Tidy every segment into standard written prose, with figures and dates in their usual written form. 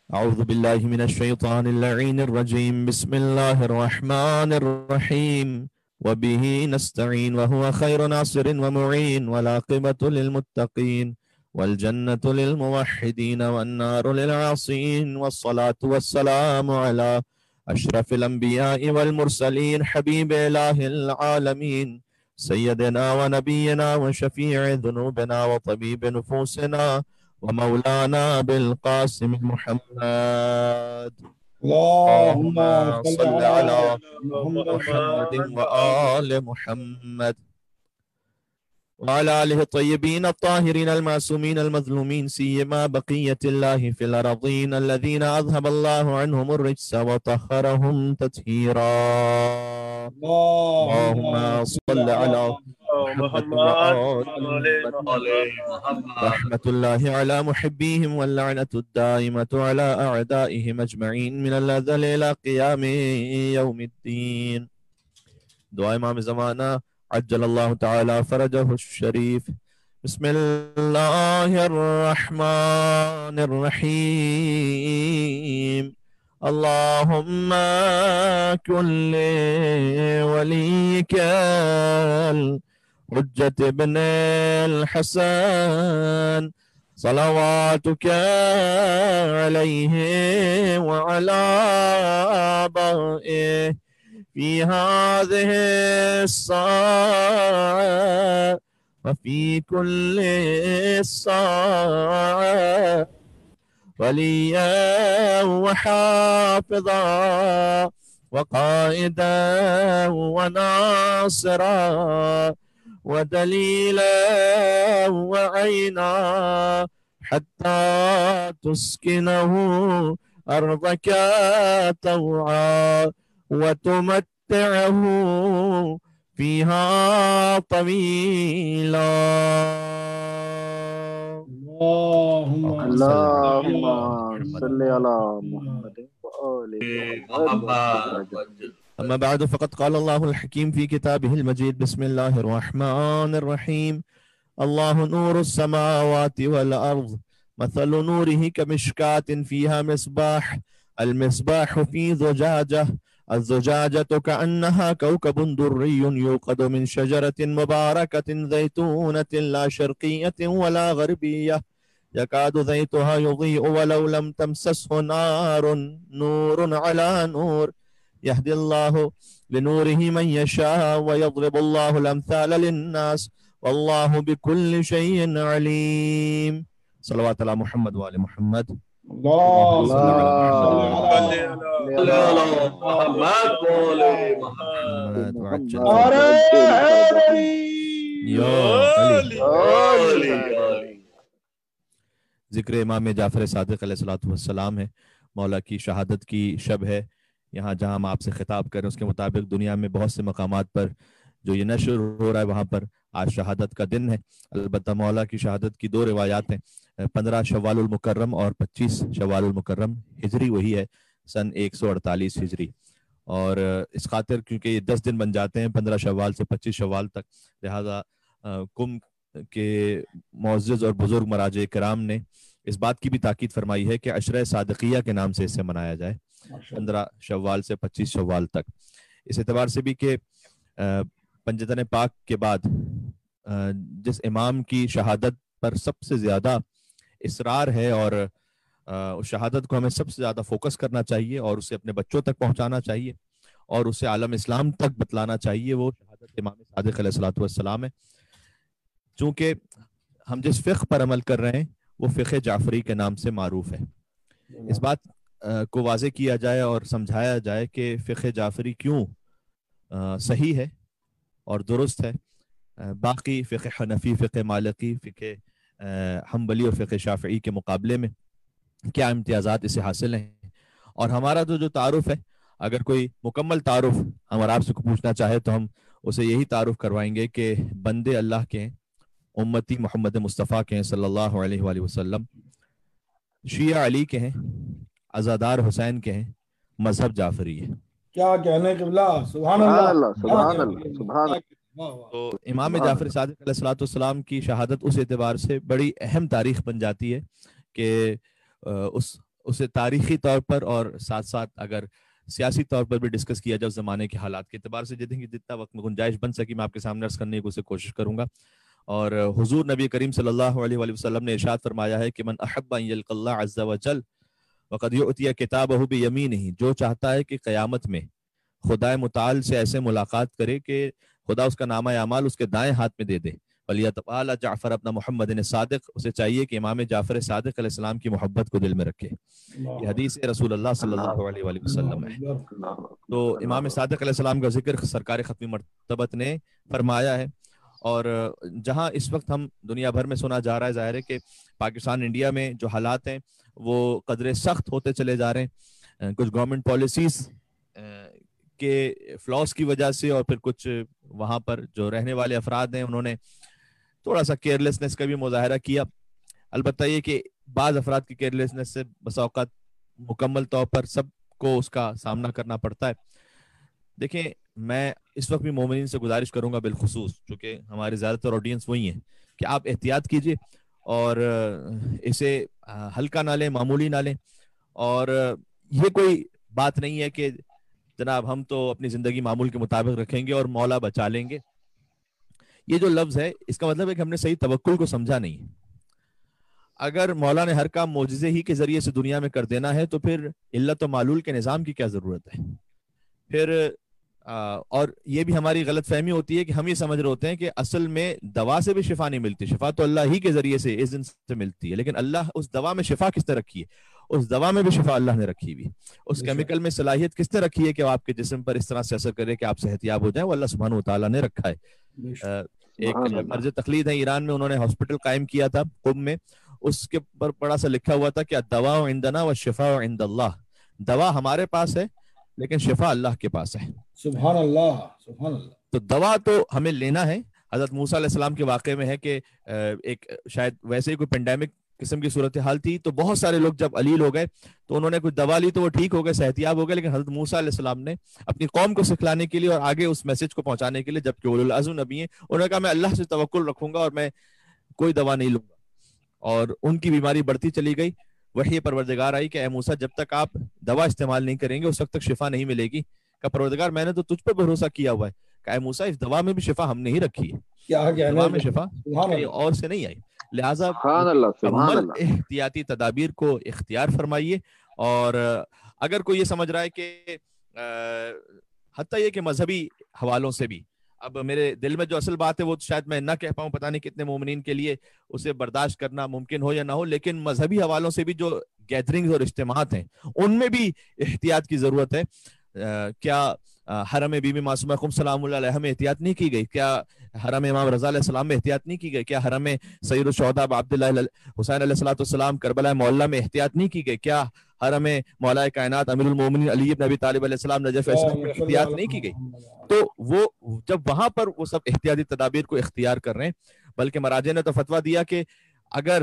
أعوذ بالله من الشيطان اللعين الرجيم. بسم الله الرحمن الرحيم. وبه نستعين وهو خير ناصر ومعين، والعاقبة للمتقين، والجنة للموحدين، والنار للعاصين، والصلاة والسلام على أشرف الأنبياء والمرسلين، حبيب إله العالمين، سيدنا ونبينا وشفيع ذنوبنا وطبيب نفوسنا ومولانا بالقاسم محمد. اللهم صل على محمد محمد وآل محمد وعلى آله الطيبين الطاهرين المعصومين المظلومين، سيما بقية الله في الأرضين الذين أذهب الله عنهم الرجس وطهرهم تطهيرا. اللهم صل على محمد وآل محمد. رحمة الله على محبيهم واللعنة الدائمة على أعدائهم أجمعين من الأزل إلى قيام يوم الدين. دعاء امام زمانہ عجل اللہ تعالی فرجہ الشریف. بسم اللہ الرحمن الرحیم. اللهم كن لوليك الحجة ابن الحسن صلواتك عليه وعلى آبائه في هذه الساعة وفي كل ساعة وليا وحافظا وقائدا وناصرا ودليلا وعينا حتى تسكنه أرضك طوعا وتمتعه فيها طويلا. اللهم صل على محمد وآل محمد. أما بعد فقد قال الله الحكيم في كتابه المجيد. بسم الله الرحمن الرحيم. الله نور السماوات والأرض مثل نوره كمشكاة فيها مصباح، المصباح في زجاجة، الزجاجة كأنها كوكب دري يوقد من شجرة مباركة زيتونة لا شرقية ولا غربية يكاد زيتها يضيء ولو لم تمسسه نار، نور على نور، يهدي الله لنوره من يشاء ويضرب الله الأمثال للناس والله بكل شيء عليم. صلوات على محمد وآل محمد. اللهم صل ذکر امام جعفر صادق علیہ الصلوۃ والسلام ہے. مولا کی شہادت کی شب ہے. یہاں جہاں ہم آپ سے خطاب کریں اس کے مطابق دنیا میں بہت سے مقامات پر جو یہ نشر ہو رہا ہے وہاں پر آج شہادت کا دن ہے. البتہ مولا کی شہادت کی دو روایات ہیں. 15 شوال المکرم اور 25 شوال المکرم ہجری وہی ہے سن 148 ہجری. اور اس خاطر کیونکہ یہ 10 دن بن جاتے ہیں 15 شوال سے 25 شوال تک، لہذا کم کے معزز اور بزرگ مراجع کرام نے اس بات کی بھی تاکید فرمائی ہے کہ عشرہ صادقیہ کے نام سے اسے منایا جائے 15 شوال سے 25 شوال تک. اس اعتبار سے بھی کہ پنجتن پاک کے بعد جس امام کی شہادت پر سب سے زیادہ اصرار ہے اور اس شہادت کو ہمیں سب سے زیادہ فوکس کرنا چاہیے اور اسے اپنے بچوں تک پہنچانا چاہیے اور اسے عالم اسلام تک بتلانا چاہیے، وہ شہادت امام صادق علیہ الصلوۃ والسلام ہے. چونکہ ہم جس فقہ پر عمل کر رہے ہیں وہ فقہ جعفری کے نام سے معروف ہے. اس بات کو واضح کیا جائے اور سمجھایا جائے کہ فقہ جعفری کیوں صحیح ہے اور درست ہے، باقی فقہ حنفی، فقہ مالکی، فقہ حنبلی اور فقہ شافعی کے مقابلے میں کیا امتیازات اسے حاصل ہیں. اور ہمارا جو تعارف ہے، اگر کوئی مکمل تعارف ہمارا آپ سے پوچھنا چاہے تو ہم اسے یہی تعارف کروائیں گے کہ بندے اللہ کے ہیں، امتی محمد مصطفیٰ کے ہیں صلی اللہ علیہ وآلہ وسلم، شیعہ علی کے ہیں، عزادار حسین کے ہیں، مذہب جعفری ہے. کیا کہنے قبلہ، سبحان اللہ سبحان اللہ سبحان اللہ. تو امام جعفر صادق علیہ الصلوۃ والسلام کی شہادت اس اعتبار سے بڑی اہم تاریخ بن جاتی ہے کہ اسے تاریخی طور پر اور ساتھ ساتھ اگر سیاسی طور پر بھی ڈسکس کیا جائے اس زمانے کے حالات کے اعتبار سے، جتنا وقت میں گنجائش بن سکی میں آپ کے سامنے عرض کرنے کی کوشش کروں گا. اور حضور نبی کریم صلی اللہ علیہ وآلہ وسلم نے ارشاد فرمایا ہے کہ من احب ان یلقى اللہ عز وجل وقد یؤتی کتابہ بیمینہ، جو چاہتا ہے کہ قیامت میں خدا متعال سے ایسے ملاقات کرے کہ خدا اس کا نامہ اعمال اس کے دائیں ہاتھ میں دے دے. ولیتقال جعفر ابن محمد صادق، اسے چاہیے کہ امام جعفر صادق علیہ السلام کی محبت کو دل میں رکھے. یہ حدیث رسول اللہ صلی اللہ علیہ وآلہ وسلم ہے. تو امام صادق علیہ السلام کا ذکر سرکار ختمی مرتبت نے فرمایا ہے. اور جہاں اس وقت ہم دنیا بھر میں سنا جا رہا ہے، ظاہر ہے کہ پاکستان انڈیا میں جو حالات ہیں وہ قدرے سخت ہوتے چلے جا رہے ہیں. کچھ گورنمنٹ پالیسیز کے فلاس کی وجہ سے، اور پھر کچھ وہاں پر جو رہنے والے افراد ہیں انہوں نے تھوڑا سا کیئرلیسنس کا بھی مظاہرہ کیا. البتہ یہ کہ بعض افراد کی کیئرلیسنس سے بسا اوقات مکمل طور پر سب کو اس کا سامنا کرنا پڑتا ہے. دیکھیں، میں اس وقت بھی مومنین سے گزارش کروں گا بالخصوص، چونکہ ہمارے زیادہ تر آڈینس وہی ہیں، کہ آپ احتیاط کیجئے اور اسے ہلکا نہ لیں، معمولی نہ لیں. اور یہ کوئی بات نہیں ہے کہ جناب ہم تو اپنی زندگی معمول کے مطابق رکھیں گے اور مولا بچا لیں گے. یہ جو لفظ ہے اس کا مطلب ہے کہ ہم نے صحیح توکل کو سمجھا نہیں. اگر مولا نے ہر کام معجزے ہی کے ذریعے سے دنیا میں کر دینا ہے تو پھر علت و معلول کے نظام کی کیا ضرورت ہے؟ پھر اور یہ بھی ہماری غلط فہمی ہوتی ہے کہ ہم یہ سمجھ رہے ہوتے ہیں کہ اصل میں دوا سے بھی شفا نہیں ملتی، شفا تو اللہ ہی کے ذریعے سے اذن سے ملتی ہے. لیکن اللہ اس دوا میں شفا کس نے رکھی ہے؟ اس دوا میں بھی شفا اللہ نے رکھی ہوئی. اس کیمیکل میں صلاحیت کس نے رکھی ہے کہ وہ آپ کے جسم پر اس طرح سے اثر کرے کہ آپ صحت یاب ہو جائیں؟ وہ اللہ سبحانہ و تعالیٰ نے رکھا ہے. ایک مرض تقلید ہے ایران میں، انہوں نے ہاسپٹل قائم کیا تھا قم میں، اس کے پر بڑا سا لکھا ہوا تھا کہ الدواء عندنا والشفاء عند اللہ، دوا ہمارے پاس ہے لیکن شفا اللہ کے پاس ہے. سبحان اللہ، سبحان اللہ. تو دوا تو ہمیں لینا ہے. حضرت موسیٰ علیہ السلام کے واقعے میں ہے کہ ایک شاید ویسے ہی کوئی پینڈیمک قسم کی صورتحال تھی، تو بہت سارے لوگ جب علیل ہو گئے تو انہوں نے کچھ دوا لی تو وہ ٹھیک ہو گئے، صحت یاب ہو گئے. لیکن حضرت موسیٰ علیہ السلام نے اپنی قوم کو سکھلانے کے لیے اور آگے اس میسج کو پہنچانے کے لیے، جبکہ اولو العزم نبی ہیں، انہوں نے کہا میں اللہ سے توکل رکھوں گا اور میں کوئی دوا نہیں لوں گا. اور ان کی بیماری بڑھتی چلی گئی. وحی پروردگار آئی کہ اے موسیٰ جب تک آپ دوا استعمال نہیں کریں گے اس وقت تک شفا نہیں ملے گی. کہ پروردگار میں نے تو تجھ پر بھروسہ کیا ہوا ہے. کہ اے موسیٰ اس دوا میں بھی شفا ہم نے ہی رکھی ہے، دوا میں شفا کہیں اور سے نہیں آئی. لہٰذا مکمل احتیاطی تدابیر کو اختیار فرمائیے. اور اگر کوئی یہ سمجھ رہا ہے کہ حتیٰ یہ کہ مذہبی حوالوں سے بھی، اب میرے دل میں جو اصل بات ہے وہ شاید میں نہ کہہ پاؤں، پتہ نہیں کتنے مومنین کے لیے اسے برداشت کرنا ممکن ہو یا نہ ہو، لیکن مذہبی حوالوں سے بھی جو گیدرنگز اور اجتماعات ہیں ان میں بھی احتیاط کی ضرورت ہے. کیا حرم بی بی معصومہ خم سلام اللہ علیہ میں احتیاط نہیں کی گئی؟ کیا حرم امام رضا علیہ السلام میں احتیاط نہیں کی گئی؟ کیا حرم سید الشہداء عبداللہ حسین علیہ السلام کربلا معلیٰ میں احتیاط نہیں کی گئی؟ کیا حرم مولا کائنات امیر المومنین علی بن ابی طالب علیہ السلام نجف میں احتیاط نہیں کی گئی؟ تو وہ جب وہاں پر وہ سب احتیاطی تدابیر کو اختیار کر رہے ہیں، بلکہ مراجع نے تو فتویٰ دیا کہ اگر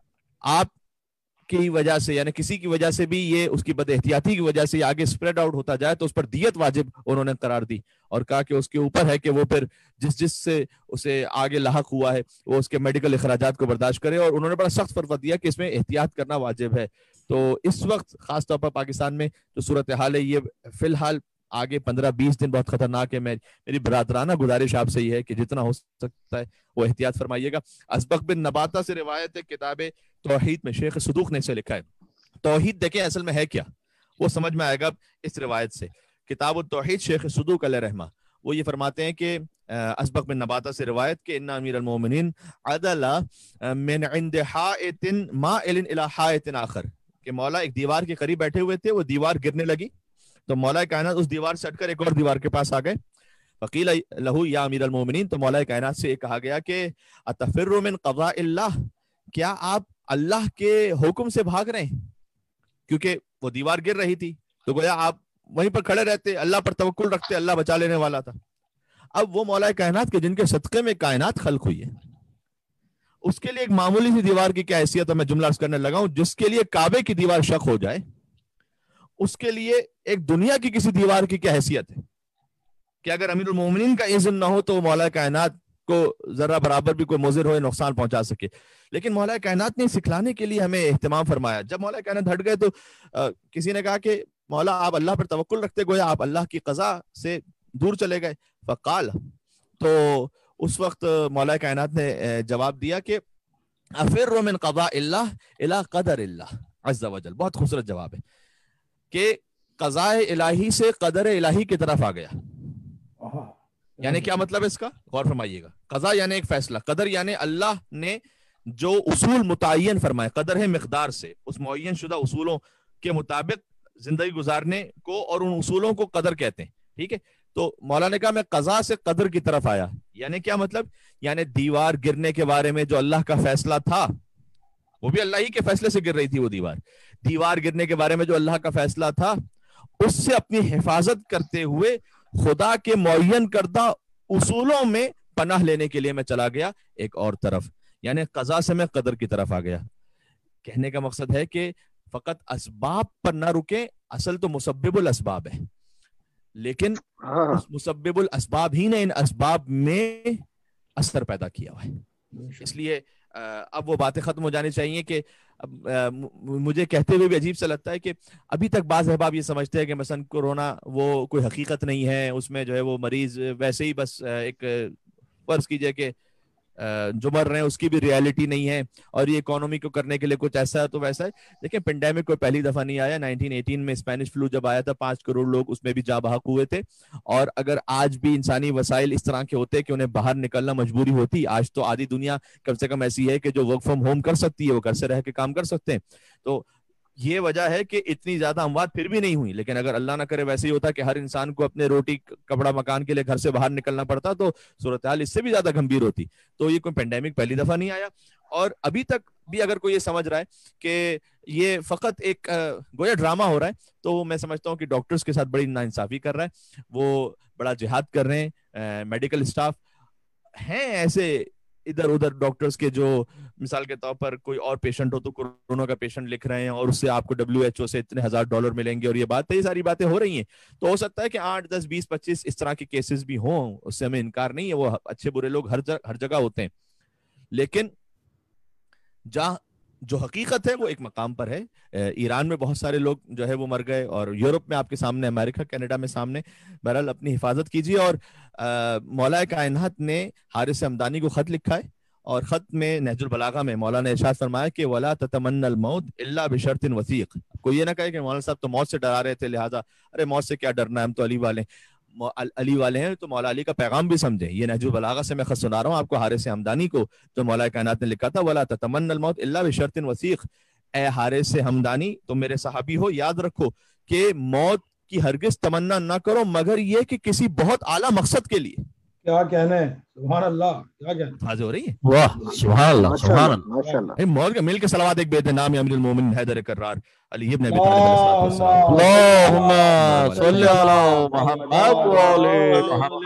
آپ کی وجہ سے یعنی کسی کی وجہ سے بھی یہ اس کی بد احتیاطی کی وجہ سے یہ آگے سپریڈ آؤٹ ہوتا جائے تو اس پر دیت واجب انہوں نے قرار دی، اور کہا کہ اس کے اوپر ہے کہ وہ پھر جس سے اسے آگے لاحق ہوا ہے وہ اس کے میڈیکل اخراجات کو برداشت کرے. اور انہوں نے بڑا سخت فتویٰ دیا کہ اس میں احتیاط کرنا واجب ہے. تو اس وقت خاص طور پر پاکستان میں جو صورتحال ہے یہ فی الحال آگے 15-20 دن بہت خطرناک ہے. میری برادرانہ گزارش آپ سے یہ ہے کہ جتنا ہو سکتا ہے وہ احتیاط فرمائیے گا. ازبق بن نباتہ سے روایت ہے، کتاب توحید میں شیخ صدوق نے اسے لکھا ہے. توحید دیکھیں اصل میں ہے کیا، وہ سمجھ میں آئے گا اس روایت سے. کتاب التوحید شیخ صدوق علیہ رحمہ وہ یہ فرماتے ہیں کہ ازبق بن نباتہ سے روایت کہ ان امیر المومنین عدل من عند حائط مائل الی حائط آخر، کہ مولا ایک دیوار کے قریب بیٹھے ہوئے تھے، وہ دیوار گرنے لگی تو مولا کائنات اس دیوار سے ہٹ کر ایک اور دیوار کے پاس آ گئے. فقیل لہو یا امیر المومنین، تو مولا کائنات سے ایک کہا گیا کہ اتفر من قضاء اللہ، کیا آپ اللہ کے حکم سے بھاگ رہے ہیں؟ کیونکہ وہ دیوار گر رہی تھی تو گویا آپ وہیں پر کھڑے رہتے، اللہ پر توکل رکھتے، اللہ بچا لینے والا تھا. اب وہ مولا کائنات کے جن کے صدقے میں کائنات خلق ہوئی ہے، اس کے لیے ایک معمولی سی دیوار کی کیا حیثیت ہے؟ میں جملہ عرض کرنے لگا ہوں. جس کے لیے کعبے کی دیوار شق ہو جائے اس کے لیے ایک دنیا کی کسی دیوار کی کیا حیثیت ہے؟ کہ اگر امیر المومنین کا اذن نہ ہو تو مولا کائنات کو ذرا برابر بھی کوئی مضر ہو نقصان پہنچا سکے. لیکن مولا کائنات نے سکھلانے کے لیے ہمیں اہتمام فرمایا. جب مولا کائنات ہٹ گئے تو کسی نے کہا کہ مولا آپ اللہ پر توکل رکھتے گویا آپ اللہ کی قضا سے دور چلے گئے. فقال, تو اس وقت مولا کائنات نے جواب دیا کہ افر من قضاء اللہ الی قدر اللہ عز وجل. بہت خوبصورت جواب ہے کہ قضاء الہی سے قدر الہی کی طرف آ گیا. یعنی کیا مطلب ہے اس کا؟ غور فرمائیے گا. قضاء یعنی ایک فیصلہ, قدر یعنی اللہ نے جو اصول متعین فرمائے. قدر ہے مقدار سے, اس معین شدہ اصولوں کے مطابق زندگی گزارنے کو, اور ان اصولوں کو قدر کہتے ہیں. ٹھیک ہے, تو مولا نے کہا میں قضاء سے قدر کی طرف آیا. یعنی کیا مطلب؟ یعنی دیوار گرنے کے بارے میں جو اللہ کا فیصلہ تھا, وہ بھی اللہ ہی کے فیصلے سے گر رہی تھی وہ دیوار. دیوار گرنے کے بارے میں جو اللہ کا فیصلہ تھا, اس سے اپنی حفاظت کرتے ہوئے خدا کے معین کردہ اصولوں میں پناہ لینے کے لیے میں چلا گیا ایک اور طرف. یعنی قضاء سے میں قدر کی طرف آ گیا. کہنے کا مقصد ہے کہ فقط اسباب پر نہ رکیں, اصل تو مسبب الاسباب ہے, لیکن اس مسبب الاسباب ہی نے ان اسباب میں اثر پیدا کیا ہوا ہے. اس لیے اب وہ باتیں ختم ہو جانی چاہیے کہ مجھے کہتے ہوئے بھی عجیب سا لگتا ہے کہ ابھی تک بعض احباب یہ سمجھتے ہیں کہ مثلا کورونا وہ کوئی حقیقت نہیں ہے, اس میں جو ہے وہ مریض ویسے ہی بس ایک فرض کیجئے کہ جو مر رہے ہیں اس کی بھی ریالٹی نہیں ہے, اور یہ اکانومی کو کرنے کے لیے کچھ ایسا ہے تو ویسا ہے. دیکھیں پینڈیمک کوئی پہلی دفعہ نہیں آیا. 1918 میں اسپینش فلو جب آیا تھا 5 کروڑ لوگ اس میں بھی جاں بحق ہوئے تھے. اور اگر آج بھی انسانی وسائل اس طرح کے ہوتے کہ انہیں باہر نکلنا مجبوری ہوتی, آج تو آدھی دنیا کم سے کم ایسی ہے کہ جو ورک فرام ہوم کر سکتی ہے, وہ گھر سے رہ کے کام کر سکتے ہیں. تو یہ وجہ ہے کہ اتنی زیادہ اموات پھر بھی نہیں ہوئی. لیکن اگر اللہ نہ کرے ویسے ہی ہوتا کہ ہر انسان کو اپنے روٹی کپڑا مکان کے لیے گھر سے باہر نکلنا پڑتا, تو صورتحال اس سے بھی زیادہ گمبھیر ہوتی. تو یہ کوئی پینڈیمک پہلی دفعہ نہیں آیا. اور ابھی تک بھی اگر کوئی یہ سمجھ رہا ہے کہ یہ فقط ایک گویا ڈرامہ ہو رہا ہے, تو میں سمجھتا ہوں کہ ڈاکٹرز کے ساتھ بڑی ناانصافی کر رہا ہے. وہ بڑا جہاد کر رہے ہیں. میڈیکل اسٹاف ہیں ایسے ادھر ادھر ڈاکٹرز کے جو مثال کے طور پر کوئی اور پیشنٹ ہو تو کورونا کا پیشنٹ لکھ رہے ہیں اور اس سے آپ کو WHO سے اتنے $1000 ملیں گے, اور یہ ساری باتیں ہو رہی ہیں. تو ہو سکتا ہے کہ 8, 10, 20, 25 اس طرح کے کیسز بھی ہوں, اس سے ہمیں انکار نہیں ہے. وہ اچھے برے لوگ ہر جگہ ہوتے ہیں, لیکن جہاں جو حقیقت ہے وہ ایک مقام پر ہے. ایران میں بہت سارے لوگ جو ہے وہ مر گئے, اور یورپ میں آپ کے سامنے, امریکہ کینیڈا میں سامنے. بہرحال اپنی حفاظت کیجیے. اور مولا کائنات نے حارث حمدانی کو خط لکھا ہے, اور خط میں نہج البلاغہ میں مولا نے ارشاد فرمایا کہ وَلَا تَتَمَنَّ الْمَوْتِ إِلَّا بِشَرْطٍ وَثِيقٍ. کوئی یہ نہ کہے کہ مولانا صاحب تو موت سے ڈرا رہے تھے, لہٰذا ارے موت سے کیا ڈرنا ہے, ہم تو علی والے ہیں, تو مولا علی کا پیغام بھی سمجھیں. یہ نہج البلاغہ سے میں خط سنا رہا ہوں آپ کو, حارث حمدانی کو, جو مولا کائنات نے لکھا تھا وَلَا تَتَمَنَّ الْمَوْتِ إِلَّا بِشَرْطٍ وَثِيقٍ. اے حارث حمدانی, تم میرے صحابی ہو, یاد رکھو کہ موت کی ہرگز تمنا نہ کرو مگر یہ کہ کسی بہت اعلیٰ مقصد کے لیے. کیا کہنے, سبحان اللہ, کیا کہنے, واضح ہو رہی ہے. واہ سبحان اللہ سبحان اللہ ماشاءاللہ. موت کے مل کے صلوات ایک بیت نام امیر المومنین حیدر کرار علی ابن ابی طالب علیہ السلام. اللہم صلی علی محمد وعلی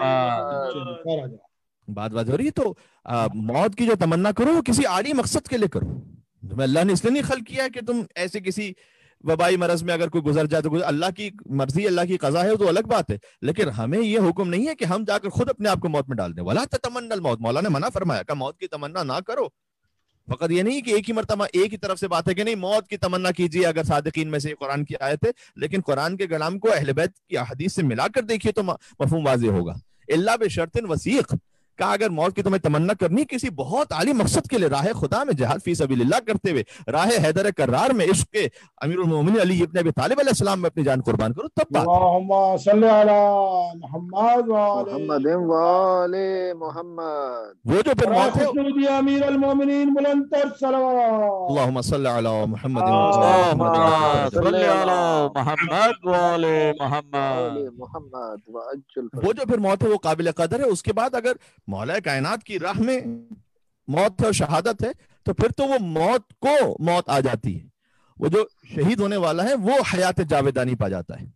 محمد. بات ہو رہی ہے. تو موت کی جو تمنا کرو وہ کسی عالی مقصد کے لیے کرو. تمہیں اللہ نے اس لیے نہیں خلق کیا ہے کہ تم ایسے کسی وبائی مرض میں اگر کوئی گزر جائے تو اللہ کی مرضی, اللہ کی قضا ہے, تو الگ بات ہے. لیکن ہمیں یہ حکم نہیں ہے کہ ہم جا کر خود اپنے آپ کو موت میں ڈال دیں. وَلَا تَتَمَنَّ الْمَوْتِ, مولا نے منع فرمایا کہ موت کی تمنا نہ کرو. فقط یہ نہیں کہ ایک ہی مرتبہ ایک ہی طرف سے بات ہے کہ نہیں موت کی تمنا کیجیے اگر صادقین میں سے قرآن کی آیت ہے, لیکن قرآن کے کلام کو اہل بیت کی احادیث سے ملا کر دیکھیے تو مفہوم واضح ہوگا. الا بشرط وثیق, کہا اگر موت کی تمہیں تمنا کرنی کسی بہت عالی مقصد کے لیے, راہ خدا میں جہاد فی سبیل اللہ کرتے ہوئے, راہ حیدر کرار میں عشق کے امیر المومنین علی ابن ابی طالب علیہ السلام میں اپنی جان قربان کرو, تب بات. اللہم صلی علی محمد محمد وعلی محمد. وہ جو پھر موت ہے, خصوصی امیر المومنین بلندتر صلوات. اللہم صلی علی محمد اللہم صلی علی محمد وعلی محمد. محمد وعجل. وہ جو پھر موت ہے وہ قابل قدر ہے. اس کے بعد اگر مولا کائنات کی راہ میں موت اور شہادت ہے تو پھر تو وہ موت کو موت آ جاتی ہے. وہ جو شہید ہونے والا ہے وہ حیات جاویدانی پا جاتا ہے.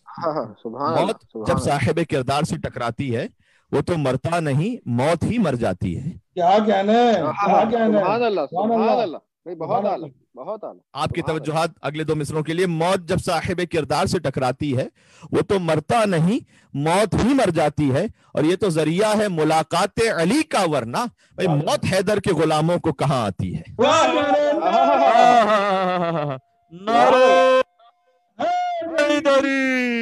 موت جب صاحب کردار سے ٹکراتی ہے وہ تو مرتا نہیں, موت ہی مر جاتی ہے. کیا کہنے, کیا کہنے, سبحان اللہ, سبحان اللہ. بہت اعلیٰ، بہت اعلیٰ. آپ کی توجہات اگلے 2 مصروں کے لیے. موت جب صاحب کردار سے ٹکراتی ہے وہ تو مرتا نہیں، موت ہی مر جاتی ہے، اور یہ تو ذریعہ ہے ملاقات علی کا، ورنہ بھائی موت حیدر کے غلاموں کو کہاں آتی ہے. نعرہ حیدری.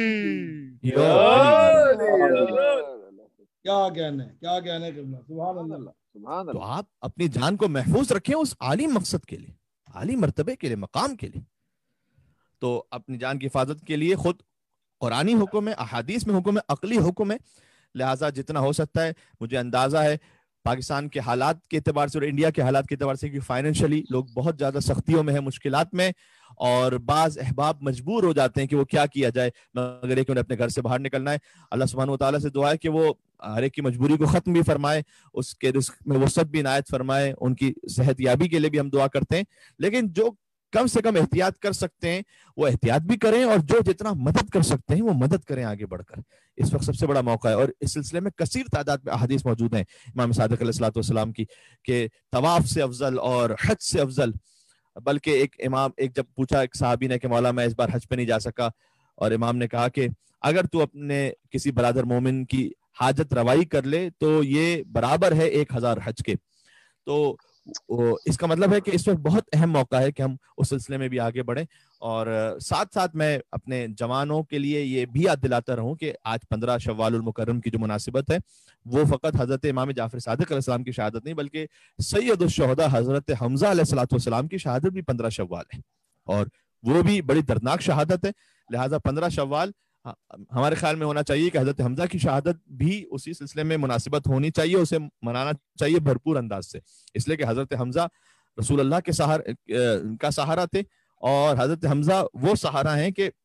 کیا کہنے، کیا کہنے قبلہ. سبحان اللہ. سبحان تو اللہ. آپ اپنی جان کو محفوظ رکھیں اس عالی مقصد کے لیے، عالی مرتبے کے لیے، مقام کے لیے. تو اپنی جان کی حفاظت کے لیے خود قرآنی حکم ہے، احادیث میں حکم ہے، عقلی حکم ہے. لہٰذا جتنا ہو سکتا ہے، مجھے اندازہ ہے پاکستان کے حالات کے اعتبار سے اور انڈیا کے حالات کے اعتبار سے کہ فائنینشلی لوگ بہت زیادہ سختیوں میں ہیں، مشکلات میں، اور بعض احباب مجبور ہو جاتے ہیں کہ وہ کیا کیا جائے، مگر ایک انہیں اپنے گھر سے باہر نکلنا ہے. اللہ سبحانہ و تعالیٰ سے دعا ہے کہ وہ ہر ایک کی مجبوری کو ختم بھی فرمائے، اس کے رزق میں وسعت بھی عنایت فرمائے، ان کی صحت یابی کے لیے بھی ہم دعا کرتے ہیں. لیکن جو کم سے کم احتیاط کر سکتے ہیں وہ احتیاط بھی کریں، اور جو جتنا مدد کر سکتے ہیں وہ مدد کریں آگے بڑھ کر. اس وقت سب سے بڑا موقع ہے، اور اس سلسلے میں کثیر تعداد میں احادیث موجود ہیں امام صادق علیہ الصلوۃ والسلام کی کہ طواف سے افضل اور حج سے افضل. بلکہ ایک جب پوچھا ایک صحابی نے کہ مولا میں اس بار حج پہ نہیں جا سکا، اور امام نے کہا کہ اگر تو اپنے کسی برادر مومن کی حاجت روائی کر لے تو یہ برابر ہے 1000 حج کے. تو اس کا مطلب ہے کہ اس وقت بہت اہم موقع ہے کہ ہم اس سلسلے میں بھی آگے بڑھیں. اور ساتھ ساتھ میں اپنے جوانوں کے لیے یہ بھی یاد دلاتا رہوں کہ آج 15 شوال المکرم کی جو مناسبت ہے وہ فقط حضرت امام جعفر صادق علیہ السلام کی شہادت نہیں، بلکہ سید الشہداء حضرت حمزہ علیہ الصلوۃ والسلام کی شہادت بھی 15 شوال ہے، اور وہ بھی بڑی دردناک شہادت ہے. لہٰذا 15 شوال ہمارے خیال میں ہونا چاہیے کہ حضرت حمزہ کی شہادت بھی اسی سلسلے میں مناسبت ہونی چاہیے، اسے منانا چاہیے بھرپور انداز سے، اس لیے کہ حضرت حمزہ رسول اللہ کے سہارا تھے، اور حضرت حمزہ وہ سہارا ہیں کہ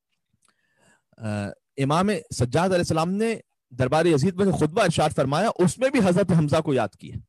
امام سجاد علیہ السلام نے دربار یزید میں خطبہ ارشاد فرمایا، اس میں بھی حضرت حمزہ کو یاد کیا.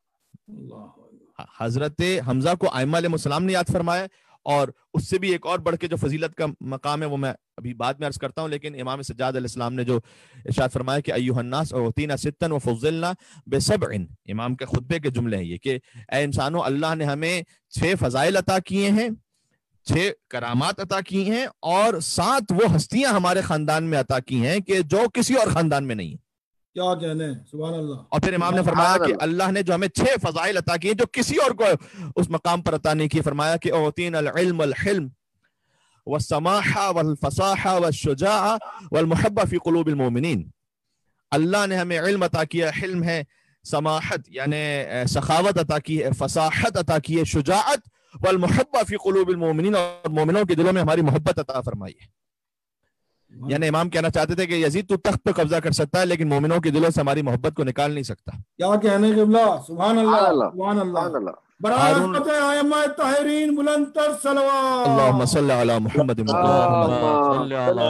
حضرت حمزہ کو ائمہ علیہ السلام نے یاد فرمایا، اور اس سے بھی ایک اور بڑھ کے جو فضیلت کا مقام ہے وہ میں ابھی بعد میں عرض کرتا ہوں. لیکن امام سجاد علیہ السلام نے جو ارشاد فرمایا کہ ایھا الناس اعطینا ستا وفضلنا بسبع، امام کے خطبے کے جملے ہیں یہ کہ اے انسانوں، اللہ نے ہمیں 6 فضائل عطا کیے ہیں، 6 کرامات عطا کی ہیں، اور 7 وہ ہستیاں ہمارے خاندان میں عطا کی ہیں کہ جو کسی اور خاندان میں نہیں ہیں. کیا کہنے، سبحان اللہ. اور پھر امام نے فرمایا کہ اللہ نے جو ہمیں 6 فضائل عطا کی ہیں جو کسی اور کو اس مقام پر عطا نہیں کی. فرمایا کہ اعطینا العلم والحلم والسماحہ والفصاحہ والشجاعہ والمحبہ فی قلوب المؤمنین. اللہ نے ہمیں علم عطا کیا، حلم ہے، سماحت یعنی سخاوت عطا کی ہے، فصاحت عطا کی ہے، شجاعت، والمحبہ فی قلوب المؤمنین، اور مومنوں کے دلوں میں ہماری محبت عطا فرمائی ہے. یعنی امام کہنا چاہتے تھے کہ یزید تو تخت پہ قبضہ کر سکتا ہے لیکن مومنوں کے دلوں سے ہماری محبت کو نکال نہیں سکتا. کیا کہنے قبلہ. سبحان اللہ. سبحان سبحان اللہ. اللہ. برائے حضرت ائمہ طاہرین بلند تر صلوات. اللہم صلی علی محمد صلی علی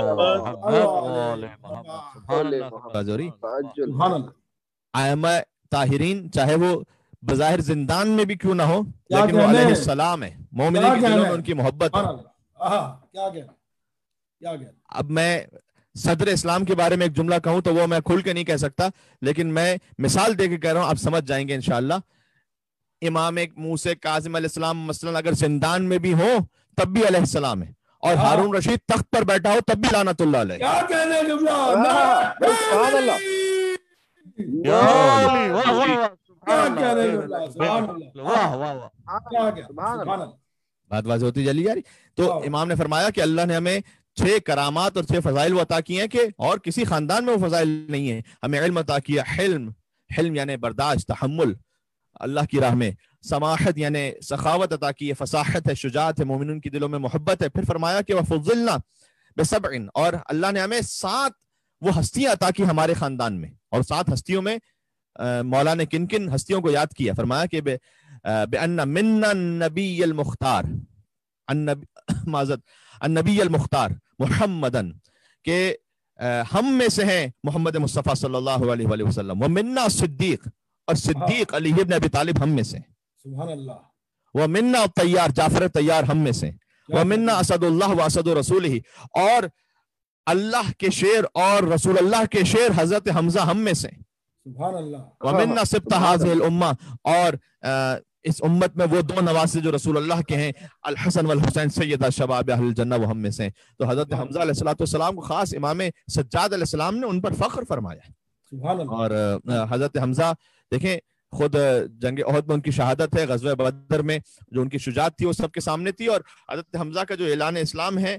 محمد. سبحان اللہ. ائمہ طاہرین چاہے وہ بظاہر زندان میں بھی کیوں نہ ہو لیکن وہ علیہ السلام ہے، مومنین کے دلوں میں ان کی محبت ہے. کیا کہنا، کیا کہنا. اب میں صدر اسلام کے بارے میں ایک جملہ کہوں تو وہ میں کھل کے نہیں کہہ سکتا، لیکن میں مثال دے کے کہہ رہا ہوں، آپ سمجھ جائیں گے انشاءاللہ. امام موسیٰ کاظم علیہ السلام مثلا اگر زندان میں بھی ہو تب بھی علیہ السلام ہے، اور ہارون رشید تخت پر بیٹھا ہو تب بھی لعنت اللہ علیہ. کیا کہنے قبلہ. سبحان اللہ. بات واضح ہوتی چلی جا رہی. تو امام نے فرمایا کہ اللہ نے ہمیں 6 کرامات اور 6 فضائل وہ عطا کیے ہیں کہ اور کسی خاندان میں وہ فضائل نہیں ہیں. ہمیں علم عطا کیا، حلم یعنی برداشت، تحمل اللہ کی راہ میں، سماحت یعنی سخاوت عطا کی ہے، فصاحت ہے، شجاعت ہے، مومنون کی دلوں میں محبت ہے. پھر فرمایا کہ وفضلنا بسبع، اور اللہ نے ہمیں 7 وہ ہستیاں عطا کی ہمارے خاندان میں، اور 7 ہستیوں میں مولا نے کن کن ہستیوں کو یاد کیا. فرمایا کہ بأن منا النبی المختار، النبی المختار محمدن، کہ ہم میں سے ہیں محمد مصطفیٰ صلی اللہ علیہ وآلہ وسلم، ومنا صدیق، اور صدیق علی ابن ابی طالب ہم میں سے، سبحان اللہ. ومنا طیار، جعفر طیار ہم میں سے، ومنا اسد اللہ واسد رسولہ، اور اللہ کے شیر اور رسول اللہ کے شیر حضرت حمزہ ہم میں سے، سبحان اللہ. ومنا سبط هذه الامہ، اور اس امت میں وہ دو نواسے جو رسول اللہ کے ہیں، الحسن والحسین سیدہ شباب اہل الجنہ، وہ ہم میں سے ہیں. تو حضرت حمزہ علیہ السلام کو خاص امام سجاد علیہ السلام نے ان پر فخر فرمایا ہے. اور حضرت حمزہ دیکھیں خود جنگ احد میں ان کی شہادت ہے، غزوہ بدر میں جو ان کی شجاعت تھی وہ سب کے سامنے تھی. اور حضرت حمزہ کا جو اعلان اسلام ہے،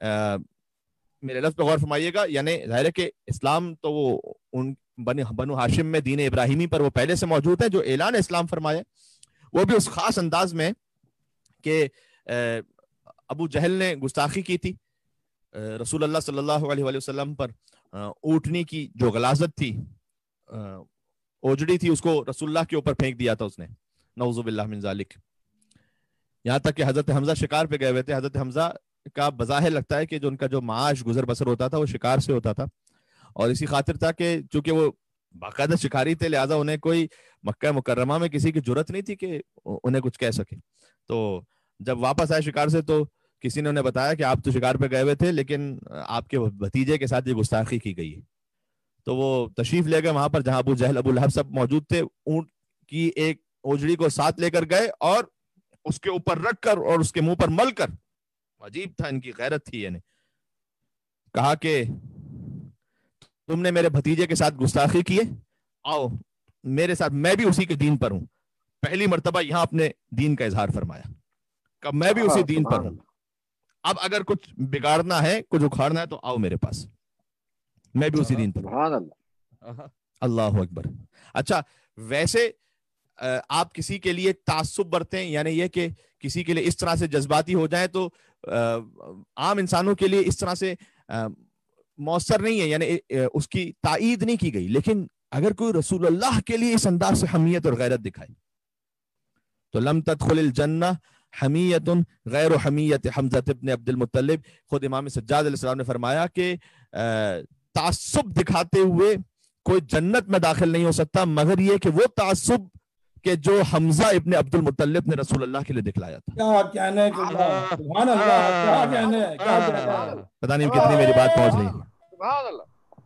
میرے لفظ پہ غور فرمائیے گا، یعنی ظاہر ہے کہ اسلام تو وہ ان بنو ہاشم میں دین ابراہیمی پر وہ پہلے سے موجود ہے. جو اعلان اسلام فرمایا وہ بھی اس خاص انداز میں کہ ابو جہل نے گستاخی کی تھی رسول اللہ صلی اللہ علیہ وآلہ وسلم پر. اونٹنی کی جو غلاظت تھی، اوجڑی تھی، اس کو رسول اللہ کے اوپر پھینک دیا تھا اس نے، نعوذ باللہ من ذالک. یہاں تک کہ حضرت حمزہ شکار پہ گئے ہوئے تھے. حضرت حمزہ کا بظاہر لگتا ہے کہ جو ان کا جو معاش گزر بسر ہوتا تھا وہ شکار سے ہوتا تھا، اور اسی خاطر تھا کہ چونکہ وہ باقاعدہ شکاری تھے لہٰذا انہیں کوئی مکہ مکرمہ میں کسی کی جرت نہیں تھی کہ انہیں کچھ کہہ سکے. تو جب واپس آئے شکار سے تو کسی نے انہیں بتایا کہ آپ تو شکار پہ گئے ہوئے تھے لیکن آپ کے بھتیجے کے ساتھ یہ گستاخی کی گئی ہے. تو وہ تشریف لے گئے وہاں پر جہاں ابو جہل ابو لہب سب موجود تھے. اونٹ کی ایک اوجڑی کو ساتھ لے کر گئے اور اس کے اوپر رکھ کر اور اس کے منہ پر مل کر، عجیب تھا ان کی غیرت تھی، یعنی کہا کہ تم نے میرے بھتیجے کے ساتھ گستاخی کی ہے، آؤ میرے ساتھ، میں بھی اسی کے دین پر ہوں. پہلی مرتبہ یہاں اپنے دین کا اظہار فرمایا کہ میں بھی اسی دین پر ہوں. اب اگر کچھ بگاڑنا ہے، کچھ اکھاڑنا ہے تو آؤ میرے پاس، میں بھی اسی دین پر ہوں. اللہ اکبر. اچھا ویسے آپ کسی کے لیے تعصب برتیں، یعنی یہ کہ کسی کے لیے اس طرح سے جذباتی ہو جائیں تو عام انسانوں کے لیے اس طرح سے مؤثر نہیں ہے، یعنی اس کی تائید نہیں کی گئی. لیکن اگر کوئی رسول اللہ کے لیے اس انداز سے حمیت اور غیرت دکھائے تو لم تدخل الجنہ حمیت غیر حمیت حمزہ ابن عبد المطلب. خود امام سجاد علیہ السلام نے فرمایا کہ تعصب دکھاتے ہوئے کوئی جنت میں داخل نہیں ہو سکتا مگر یہ کہ وہ تعصب کہ جو حمزہ ابن عبد المطلب نے رسول اللہ کے لیے دکھلایا تھا. کیا کہنے کو سبحان اللہ، کیا کہنے، کیا کہنے. پتہ نہیں کتنی میری بات پہنچ رہی. سبحان اللہ.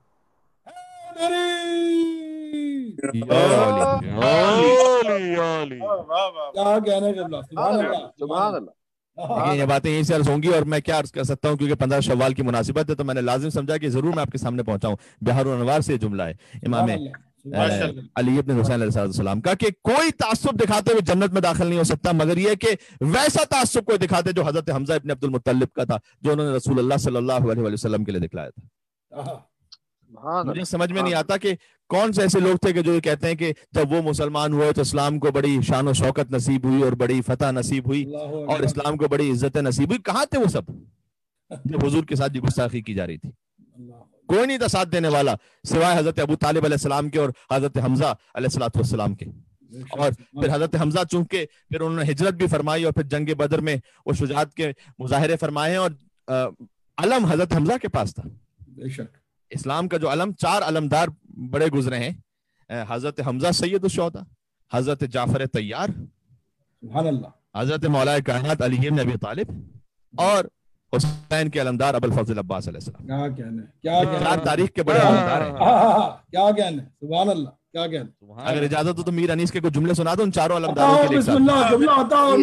کیا کہنے کو سبحان اللہ، سبحان اللہ. یہ باتیں یہیں سے عرض ہوں گی اور میں کیا عرض کر سکتا ہوں کیونکہ 15 شوال کی مناسبت ہے تو میں نے لازم سمجھا کہ ضرور میں آپ کے سامنے پہنچاؤں. بہار الانوار سے جملہ ہے امام علی ابن حسین علیہ السلام کا کہ کوئی تعصب دکھاتے ہوئے جنت میں داخل نہیں ہو سکتا مگر یہ کہ ویسا تعصب کوئی دکھاتے جو حضرت حمزہ ابن عبد المطلب کا تھا، جو انہوں نے رسول اللہ صلی اللہ علیہ وسلم کے لیے دکھلایا تھا. مجھے سمجھ میں نہیں آتا کہ کون سے ایسے لوگ تھے کہ جو یہ کہتے ہیں کہ جب وہ مسلمان ہوئے تو اسلام کو بڑی شان و شوکت نصیب ہوئی اور بڑی فتح نصیب ہوئی اور اسلام کو بڑی عزت نصیب ہوئی. کہاں تھے وہ سب جب حضور کے ساتھ گستاخی کی جا رہی تھی؟ کوئی نہیں تھا ساتھ دینے والا سوائے حضرت ابو طالب علیہ السلام کے اور حضرت حمزہ علیہ السلام کے. اور پھر حضرت حمزہ چونکہ پھر انہوں نے ہجرت بھی فرمائی اور پھر جنگ بدر میں وہ شجاعت کے مظاہرے فرمائے اور علم حضرت حمزہ کے پاس تھا. اسلام کا جو علم 4 علمدار بڑے گزرے ہیں، حضرت حمزہ سید الشہداء، حضرت جعفر طیار، سبحان اللہ، حضرت مولا کائنات علی بن ابی طالب اور حسین کے علمدار ابو الفضل عباس علیہ السلام. کیا کہنے، کیا کہنے، 4 تاریخ کے بڑے علمدار ہیں. کیا کہنے، سبحان اللہ، کیا کہنے. اگر اجازت ہو تو میر انیس کے کوئی جملے سنا دو ان 4 علمداروں کے لیے. بسم اللہ، جملہ بتاؤ.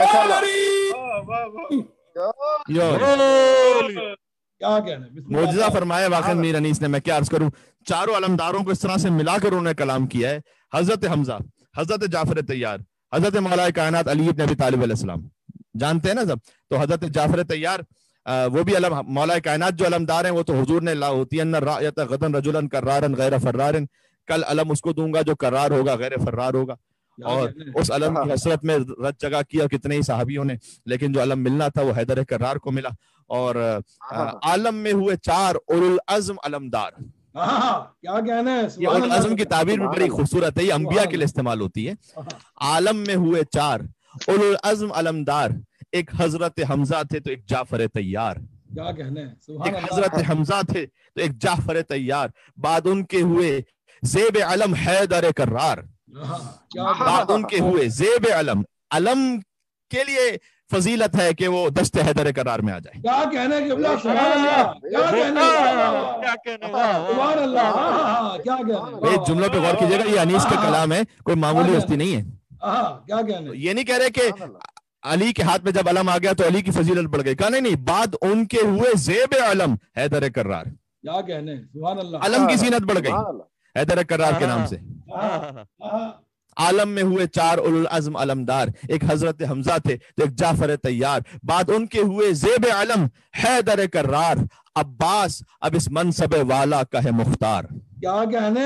کیا کہنے، معجزہ فرمایا واقعی میر انیس نے. میں کیا عرض کروں، 4 علمداروں کو اس طرح سے ملا کر انہوں نے کلام کیا ہے. حضرت حمزہ، حضرت جعفر طیار، حضرت مولا کائنات علی بن ابی طالب علیہ السلام، جانتے ہیں نا سب. تو حضرت جعفر طیار وہ بھی علم، مولا کائنات جو علمدار ہیں وہ تو حضور نے لا اوتین الرایۃ غدا رجلا کرارا غیر فرار، کل علم اس کو دوں گا جو کرار ہوگا غیر فرار ہوگا. اور اس علم کی حسرت میں رت جگہ کیا کتنے ہی صحابیوں نے، لیکن جو علم ملنا تھا وہ حیدر کرار کو ملا. اور عالم میں ہوئے 4 اولو العزم علمدار. کیا کہنا ہے، یہ اولو العزم کی تعبیر بھی بڑی خوبصورت ہے، یہ انبیاء کے لیے استعمال ہوتی ہے. عالم میں ہوئے 4 اولو العزم علمدار، ایک حضرت حمزہ تھے تو ایک جعفر طیار. کیا کہنا ہے، ایک حضرت حمزہ تھے تو ایک جعفر طیار. بعد ان کے ہوئے زیب علم حیدر کرار. بعد ان کے ہوئے زیب علم، علم کے لیے فضیلت ہے کہ وہ دست حیدر کرار میں آ جائے. کیا کہنے کہ سبحان اللہ، کیا کہنے، سبحان اللہ، کیا کہنے. ایک جملوں پہ غور کیجئے گا، یہ انیس کا کلام ہے، کوئی معمولی ہستی نہیں ہے. کیا کہنے, یہ نہیں کہہ رہے کہ علی کے ہاتھ میں جب علم آ گیا تو علی کی فضیلت بڑھ گئی, کہا نہیں, بعد ان کے ہوئے زیب علم حیدر کرار, کیا کہنے, سبحان اللہ, علم کی زینت بڑھ گئی حیدر کرار کے نام سے. عالم میں ہوئے 4 اولو العزم علمدار, ایک حضرت حمزہ تھے تو ایک جعفر طیار, بعد ان کے ہوئے زیب علم حیدر کرار, عباس اب اس منصب والا کا ہے مختار. کیا کہنے,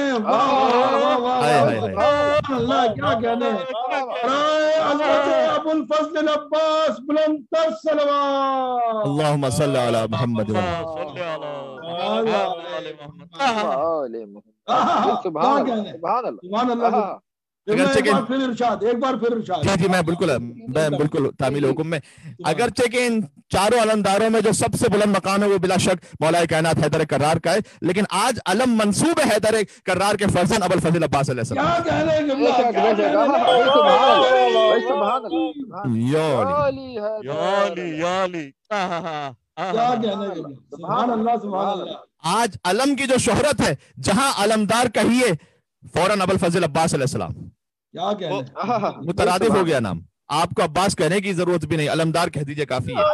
اللہ کیا کہنے, ابو الفضل العباس بلند تر صلوات, اللہم صلی علی محمد. سبحان اللہ. ایک بار پھر ارشاد. جی میں بالکل تعمیل حکم میں, اگرچہ کہ ان چاروں علمداروں میں جو سب سے بلند مقام ہے وہ بلا شک مولا کائنات حیدر کرار کا ہے, لیکن آج علم منصوب ہے حیدر کرار کے فرزند ابو الفضل عباس علیہ السلام. آج علم کی جو شہرت ہے, جہاں علمدار کہیے فوراً ابو الفضل عباس علیہ السلام, کیا کہنے, مترادف ہو گیا نام, آپ کو عباس کہنے کی ضرورت بھی نہیں, علمدار کہہ دیجئے کافی ہے.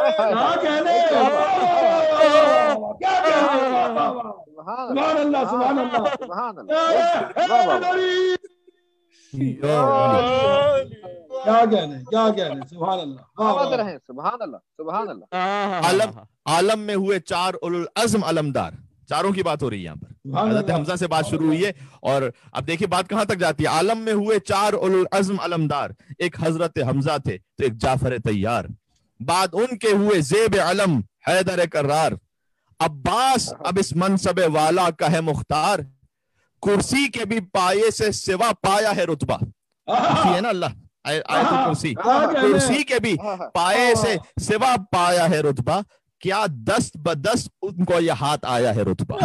عالم میں ہوئے 4 اولو العزم علمدار, چاروں کی بات ہو رہی ہے یہاں پر. حضرت حمزہ سے بات شروع ہوئی ہے اور اب دیکھیے بات کہاں تک جاتی ہے. عالم میں ہوئے 4 اولو العزم علمدار, ایک حضرت حمزہ تھے تو ایک جعفر طیار, بعد ان کے ہوئے زیب علم حیدر کرار, عباس اب اس منصب والا کا ہے مختار, کرسی کے بھی پائے سے سوا پایا ہے رتبہ. ہے نا اللہ آیت الکرسی, کرسی کے بھی پائے سے سوا پایا ہے رتبہ, کیا دست بدست ان کو یہ ہاتھ آیا ہے رتبہ.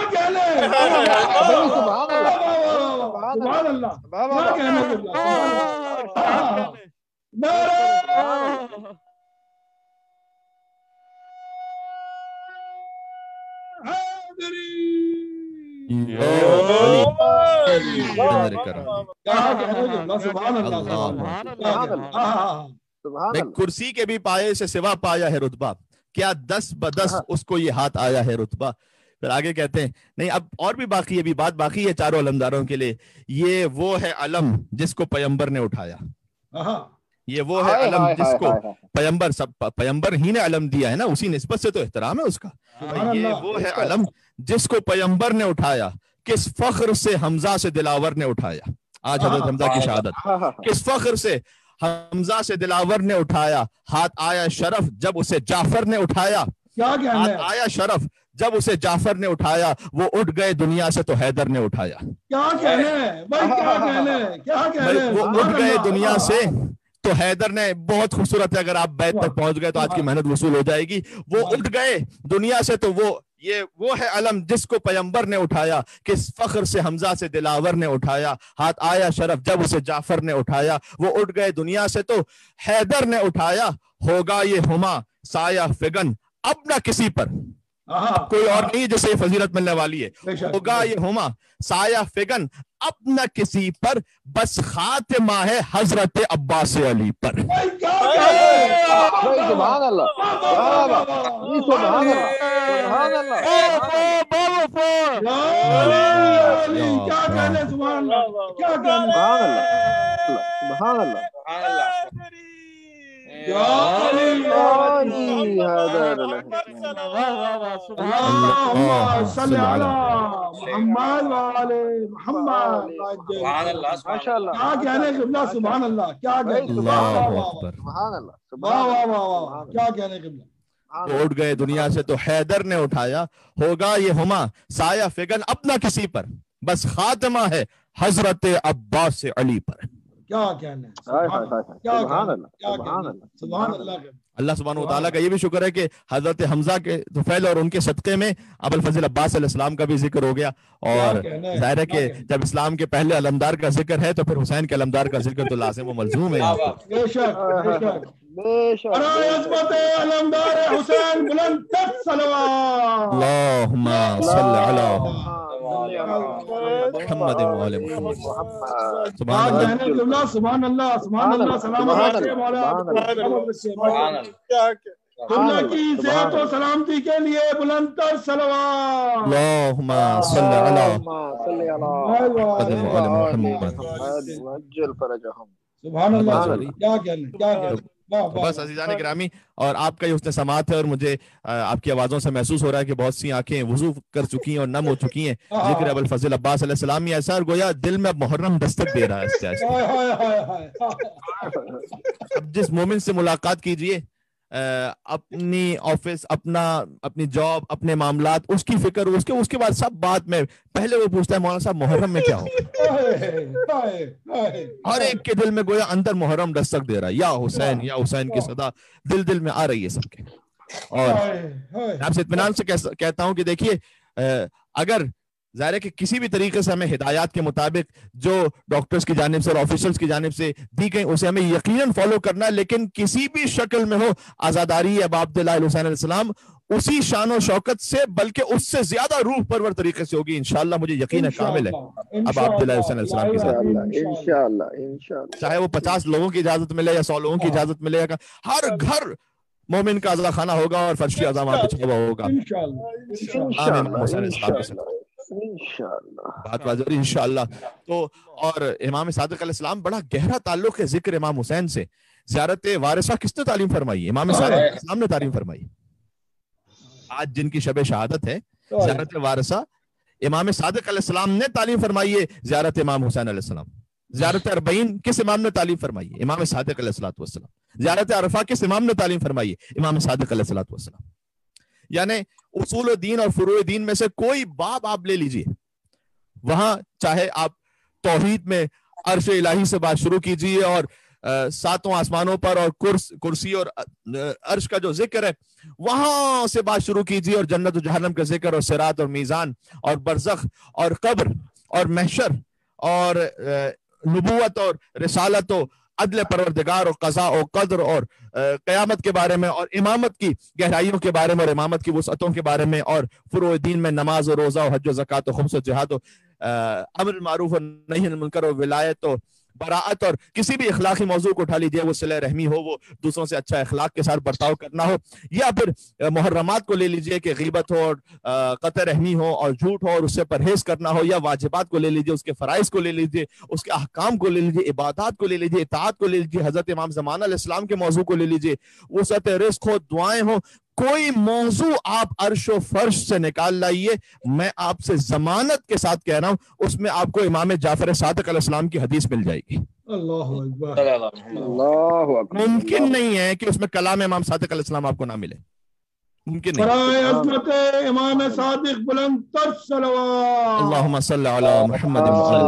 کرسی کے بھی پائے سے سوا پایا ہے رتبہ, کیا دس بدس اس کو یہ ہاتھ آیا ہے رتبہ. پھر آگے کہتے ہیں نہیں اب اور بھی باقی ہے, بھی بات باقی ہے چاروں علمداروں کے لیے. یہ وہ ہے علم جس کو پیمبر نے اٹھایا, یہ وہ ہے علم جس کو پیمبر ہی نے علم دیا ہے نا, اسی نسبت سے تو احترام ہے اس کا. یہ وہ ہے علم جس کو پیمبر نے اٹھایا, کس فخر سے حمزہ سے دلاور نے اٹھایا. آج حضرت حمزہ کی شہادت, کس فخر سے حمزہ سے دلاور نے اٹھایا, ہاتھ آیا شرف جب اسے جعفر نے اٹھایا. ہاتھ آیا شرف جب اسے جعفر نے اٹھایا, وہ اٹھ گئے دنیا سے تو حیدر نے اٹھایا. وہ اٹھ گئے دنیا سے تو حیدر نے, بہت خوبصورت ہے, اگر آپ بیت تک پہنچ گئے تو آج کی محنت وصول ہو جائے گی. وہ اٹھ گئے دنیا سے تو وہ ہے علم جس کو پیمبر نے اٹھایا, کس فخر سے حمزہ سے دلاور نے اٹھایا. ہاتھ آیا شرف جب اسے جعفر نے اٹھایا, وہ اٹھ گئے دنیا سے تو حیدر نے اٹھایا. ہوگا یہ ہما سایہ فگن اب نہ کسی پر, کوئی اور نہیں جسے یہ فضیلت ملنے والی ہے. ہوگا یہ ہما سایہ فگن اب نہ کسی پر, بس خاتمہ ہے حضرت عباس علی پر. سبحان اللہ, سبحان اللہ. اٹھ گئے دنیا سے تو حیدر نے اٹھایا. ہوگا یہ ہما سایہ فگن اپنا کسی پر, بس خاتمہ ہے حضرت عباس علی پر. اللہ سبحانہ وتعالیٰ کا یہ بھی شکر ہے کہ حضرت حمزہ کے طفیل اور ان کے صدقے میں ابو الفضل عباس علیہ السلام کا بھی ذکر ہو گیا. اور ظاہر ہے کہ جب اسلام کے پہلے علمدار کا ذکر ہے تو پھر حسین کے علمدار کا ذکر تو لازم و ملزوم ہے. اللہم صلی علی محمد وآل محمد سبحان کیا اللہ کہنے قبلہ، سبحان اللہ سبحان اللہ، سلامت رکھے مولا آپ کو، سلامت رکھے قبلہ کی عزت و سلامتی کے لیے بلند تر صلوات۔ اللہم صلی علی صلی محمد وآل محمد۔ وعجل فرجہم۔ سبحان اللہ، کیا کہنے کیا کہنے۔ بس عزیزان گرامی، اور آپ کا یہ حسن سماعت ہے، اور مجھے آپ کی آوازوں سے محسوس ہو رہا ہے کہ بہت سی آنکھیں وضو کر چکی ہیں اور نم ہو چکی ہیں ذکر ابوالفضل عباس علیہ السلام ہی ایسا، اور گویا دل میں اب محرم دستک دے رہا ہے اس سے۔ اب جس مومن سے ملاقات کیجئے، اپنی آفس، اپنی جاب، اپنے معاملات، اس کی فکر، اس کے بعد سب بات میں پہلے وہ پوچھتا ہے مولانا صاحب محرم میں کیا ہوگا۔ ہر ایک کے دل میں گویا اندر محرم دستک دے رہا ہے، یا حسین کی صدا دل میں آ رہی ہے سب کے۔ اور میں آپ سے اطمینان سے کہتا ہوں کہ دیکھیے، اگر ظاہر ہے کہ کسی بھی طریقے سے ہمیں ہدایات کے مطابق جو ڈاکٹرز کی جانب سے اور آفیسرز کی جانب سے دی گئی اسے ہمیں یقیناً فالو کرنا ہے، لیکن کسی بھی شکل میں ہو آزاداری ابا عبداللہ علیہ حسین علیہ السلام اسی شان و شوکت سے بلکہ اس سے زیادہ روح پرور طریقے سے ہوگی انشاءاللہ، مجھے یقین کامل ہے ابا عبداللہ حسین علیہ السلام کے ساتھ، انشاءاللہ چاہے وہ 50 لوگوں کی اجازت ملے یا 100 لوگوں کی اجازت ملے، ہر گھر مومن کا عزا خانہ ہوگا اور فرشی عزا وہاں پہ چھپا ہوگا۔ بات واضح انشاءاللہ۔ تو اور امام صادق علیہ السلام بڑا گہرا تعلق ہے ذکر امام حسین سے۔ زیارت وارثہ کس نے تعلیم فرمائی؟ امام صادق علیہ السلام نے تعلیم فرمائی۔ آج جن کی شب شہادت ہے زیارت وارثہ، امام صادق علیہ السلام نے تعلیم فرمائی ہے زیارت امام حسین علیہ السلام۔ زیارت اربعین کس امام نے تعلیم فرمائی ہے؟ امام صادق علیہ السلام۔ زیارت عرفہ کس امام نے تعلیم فرمائی ہے؟ امام صادق علیہ السلام۔ یعنی اصول دین اور فروع دین میں سے کوئی باب آپ لے لیجئے، وہاں چاہے آپ توحید میں عرش الہی سے بات شروع کیجئے اور ساتوں آسمانوں پر اور کرسی اور عرش کا جو ذکر ہے وہاں سے بات شروع کیجئے، اور جنت و جہنم کا ذکر اور صراط اور میزان اور برزخ اور قبر اور محشر اور نبوت اور رسالت و عدل پروردگار اور قضاء و قدر اور قیامت کے بارے میں اور امامت کی گہرائیوں کے بارے میں اور امامت کی وسعتوں کے بارے میں اور فروع دین میں نماز و روزہ و حج و زکوٰۃ و خمس و جہاد و امر معروف و نہی عن المنکر و ولایت و براعت، اور کسی بھی اخلاقی موضوع کو اٹھا لیجیے، وہ صلہ رحمی ہو، وہ دوسروں سے اچھا اخلاق کے ساتھ برتاؤ کرنا ہو، یا پھر محرمات کو لے لیجیے کہ غیبت ہو اور قطع رحمی ہو اور جھوٹ ہو اور اس سے پرہیز کرنا ہو، یا واجبات کو لے لیجیے، اس کے فرائض کو لے لیجیے، اس کے احکام کو لے لیجیے، عبادات کو لے لیجیے، اطاعت کو لے لیجیے، حضرت امام زمانہ علیہ السلام کے موضوع کو لے لیجیے، وسعت رزق ہو، دعائیں ہوں، کوئی موضوع آپ عرش و فرش سے نکال لائیے، میں آپ سے ضمانت کے ساتھ کہہ رہا ہوں اس میں آپ کو امام جعفر صادق علیہ السلام کی حدیث مل جائے گی۔ اللہ اکبر، اللہ اکبر۔ ممکن نہیں ہے کہ اس میں کلام امام صادق علیہ السلام آپ کو نہ ملے، ممکن نہیں۔ برائے عظمت امام صادق بلند تر صلوات۔ اللہم صلی علی محمد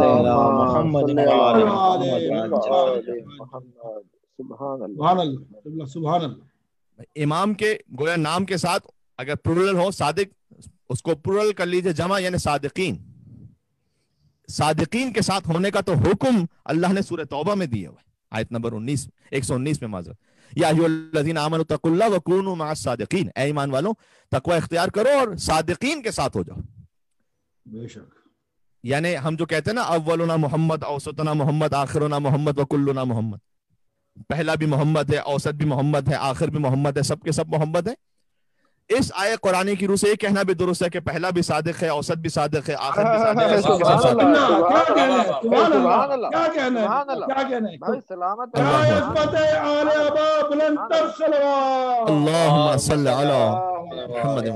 سبحان اللہ سبحان اللہ سبحان اللہ۔ امام کے گویا نام کے ساتھ اگر پلورل ہو صادق، اس کو پلورل کر لیجئے جمع یعنی صادقین، صادقین کے ساتھ ہونے کا تو حکم اللہ نے سورہ توبہ میں دیا ہوا ہے، آیت نمبر 119 میں معذرت، یا ایھا الذین آمنوا اتقوا اللہ وکونوا مع الصادقین، اے ایمان والوں تقوی اختیار کرو اور صادقین کے ساتھ ہو جاؤ۔ بے شک، یعنی ہم جو کہتے ہیں نا اولنا محمد، اوسطنا محمد، آخرنا محمد وکلنا محمد، پہلا بھی محمد ہے، اوسط بھی محمد ہے، آخر بھی محمد ہے، سب کے سب محمد ہیں۔ اس آیت قرآن کی روح سے یہ کہنا بھی درست ہے کہ پہلا بھی صادق ہے، اوسط بھی صادق ہے، آخر بھی صادق ہے، سب کے سب صادق ہے۔ سبحان اللہ، کیا کہنا ہے، کیا کہنا ہے، بھائی سلامت برائے عظمت آل ابا بلند تر صلوات۔ اللہم صلی علی محمد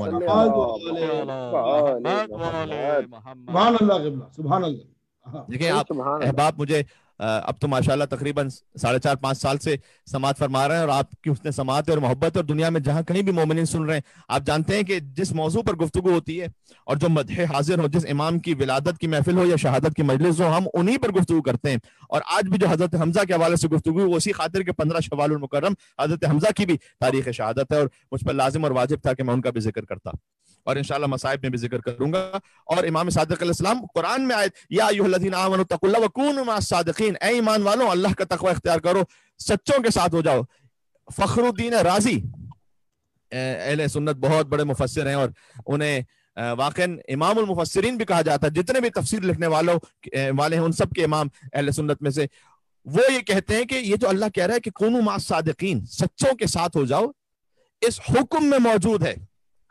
سبحان اللہ قبلہ، سبحان اللہ۔ دیکھیں آپ احباب، مجھے اب تو ماشاءاللہ تقریباً 4.5-5 سال سے سماعت فرما رہے ہیں، اور آپ کی حسن سماعت اور محبت اور دنیا میں جہاں کہیں بھی مومنین سن رہے ہیں، آپ جانتے ہیں کہ جس موضوع پر گفتگو ہوتی ہے اور جو مدح حاضر ہو، جس امام کی ولادت کی محفل ہو یا شہادت کی مجلس ہو، ہم انہی پر گفتگو کرتے ہیں۔ اور آج بھی جو حضرت حمزہ کے حوالے سے گفتگو ہوئی، اسی خاطر کہ 15 شوال المکرم حضرت حمزہ کی بھی تاریخ شہادت ہے، اور مجھ پر لازم اور واجب تھا کہ میں ان کا بھی ذکر کرتا، اور انشاءاللہ مصائب میں بھی ذکر کروں گا۔ اور امام صادق علیہ السلام قرآن میں آیت یا ایھا الذین آمنوا اتقوا اللہ وکونوا مع الصادقین، اے ایمان والوں اللہ کا تقوی اختیار کرو، سچوں کے ساتھ ہو جاؤ۔ فخر الدین رازی اہل سنت بہت بڑے مفسر ہیں، اور انہیں واقعاً امام المفسرین بھی کہا جاتا ہے، جتنے بھی تفسیر لکھنے والے ہیں ان سب کے امام اہل سنت میں سے، وہ یہ کہتے ہیں کہ یہ جو اللہ کہہ رہا ہے کہ کونوا مع الصادقین، سچوں کے ساتھ ہو جاؤ، اس حکم میں موجود ہے،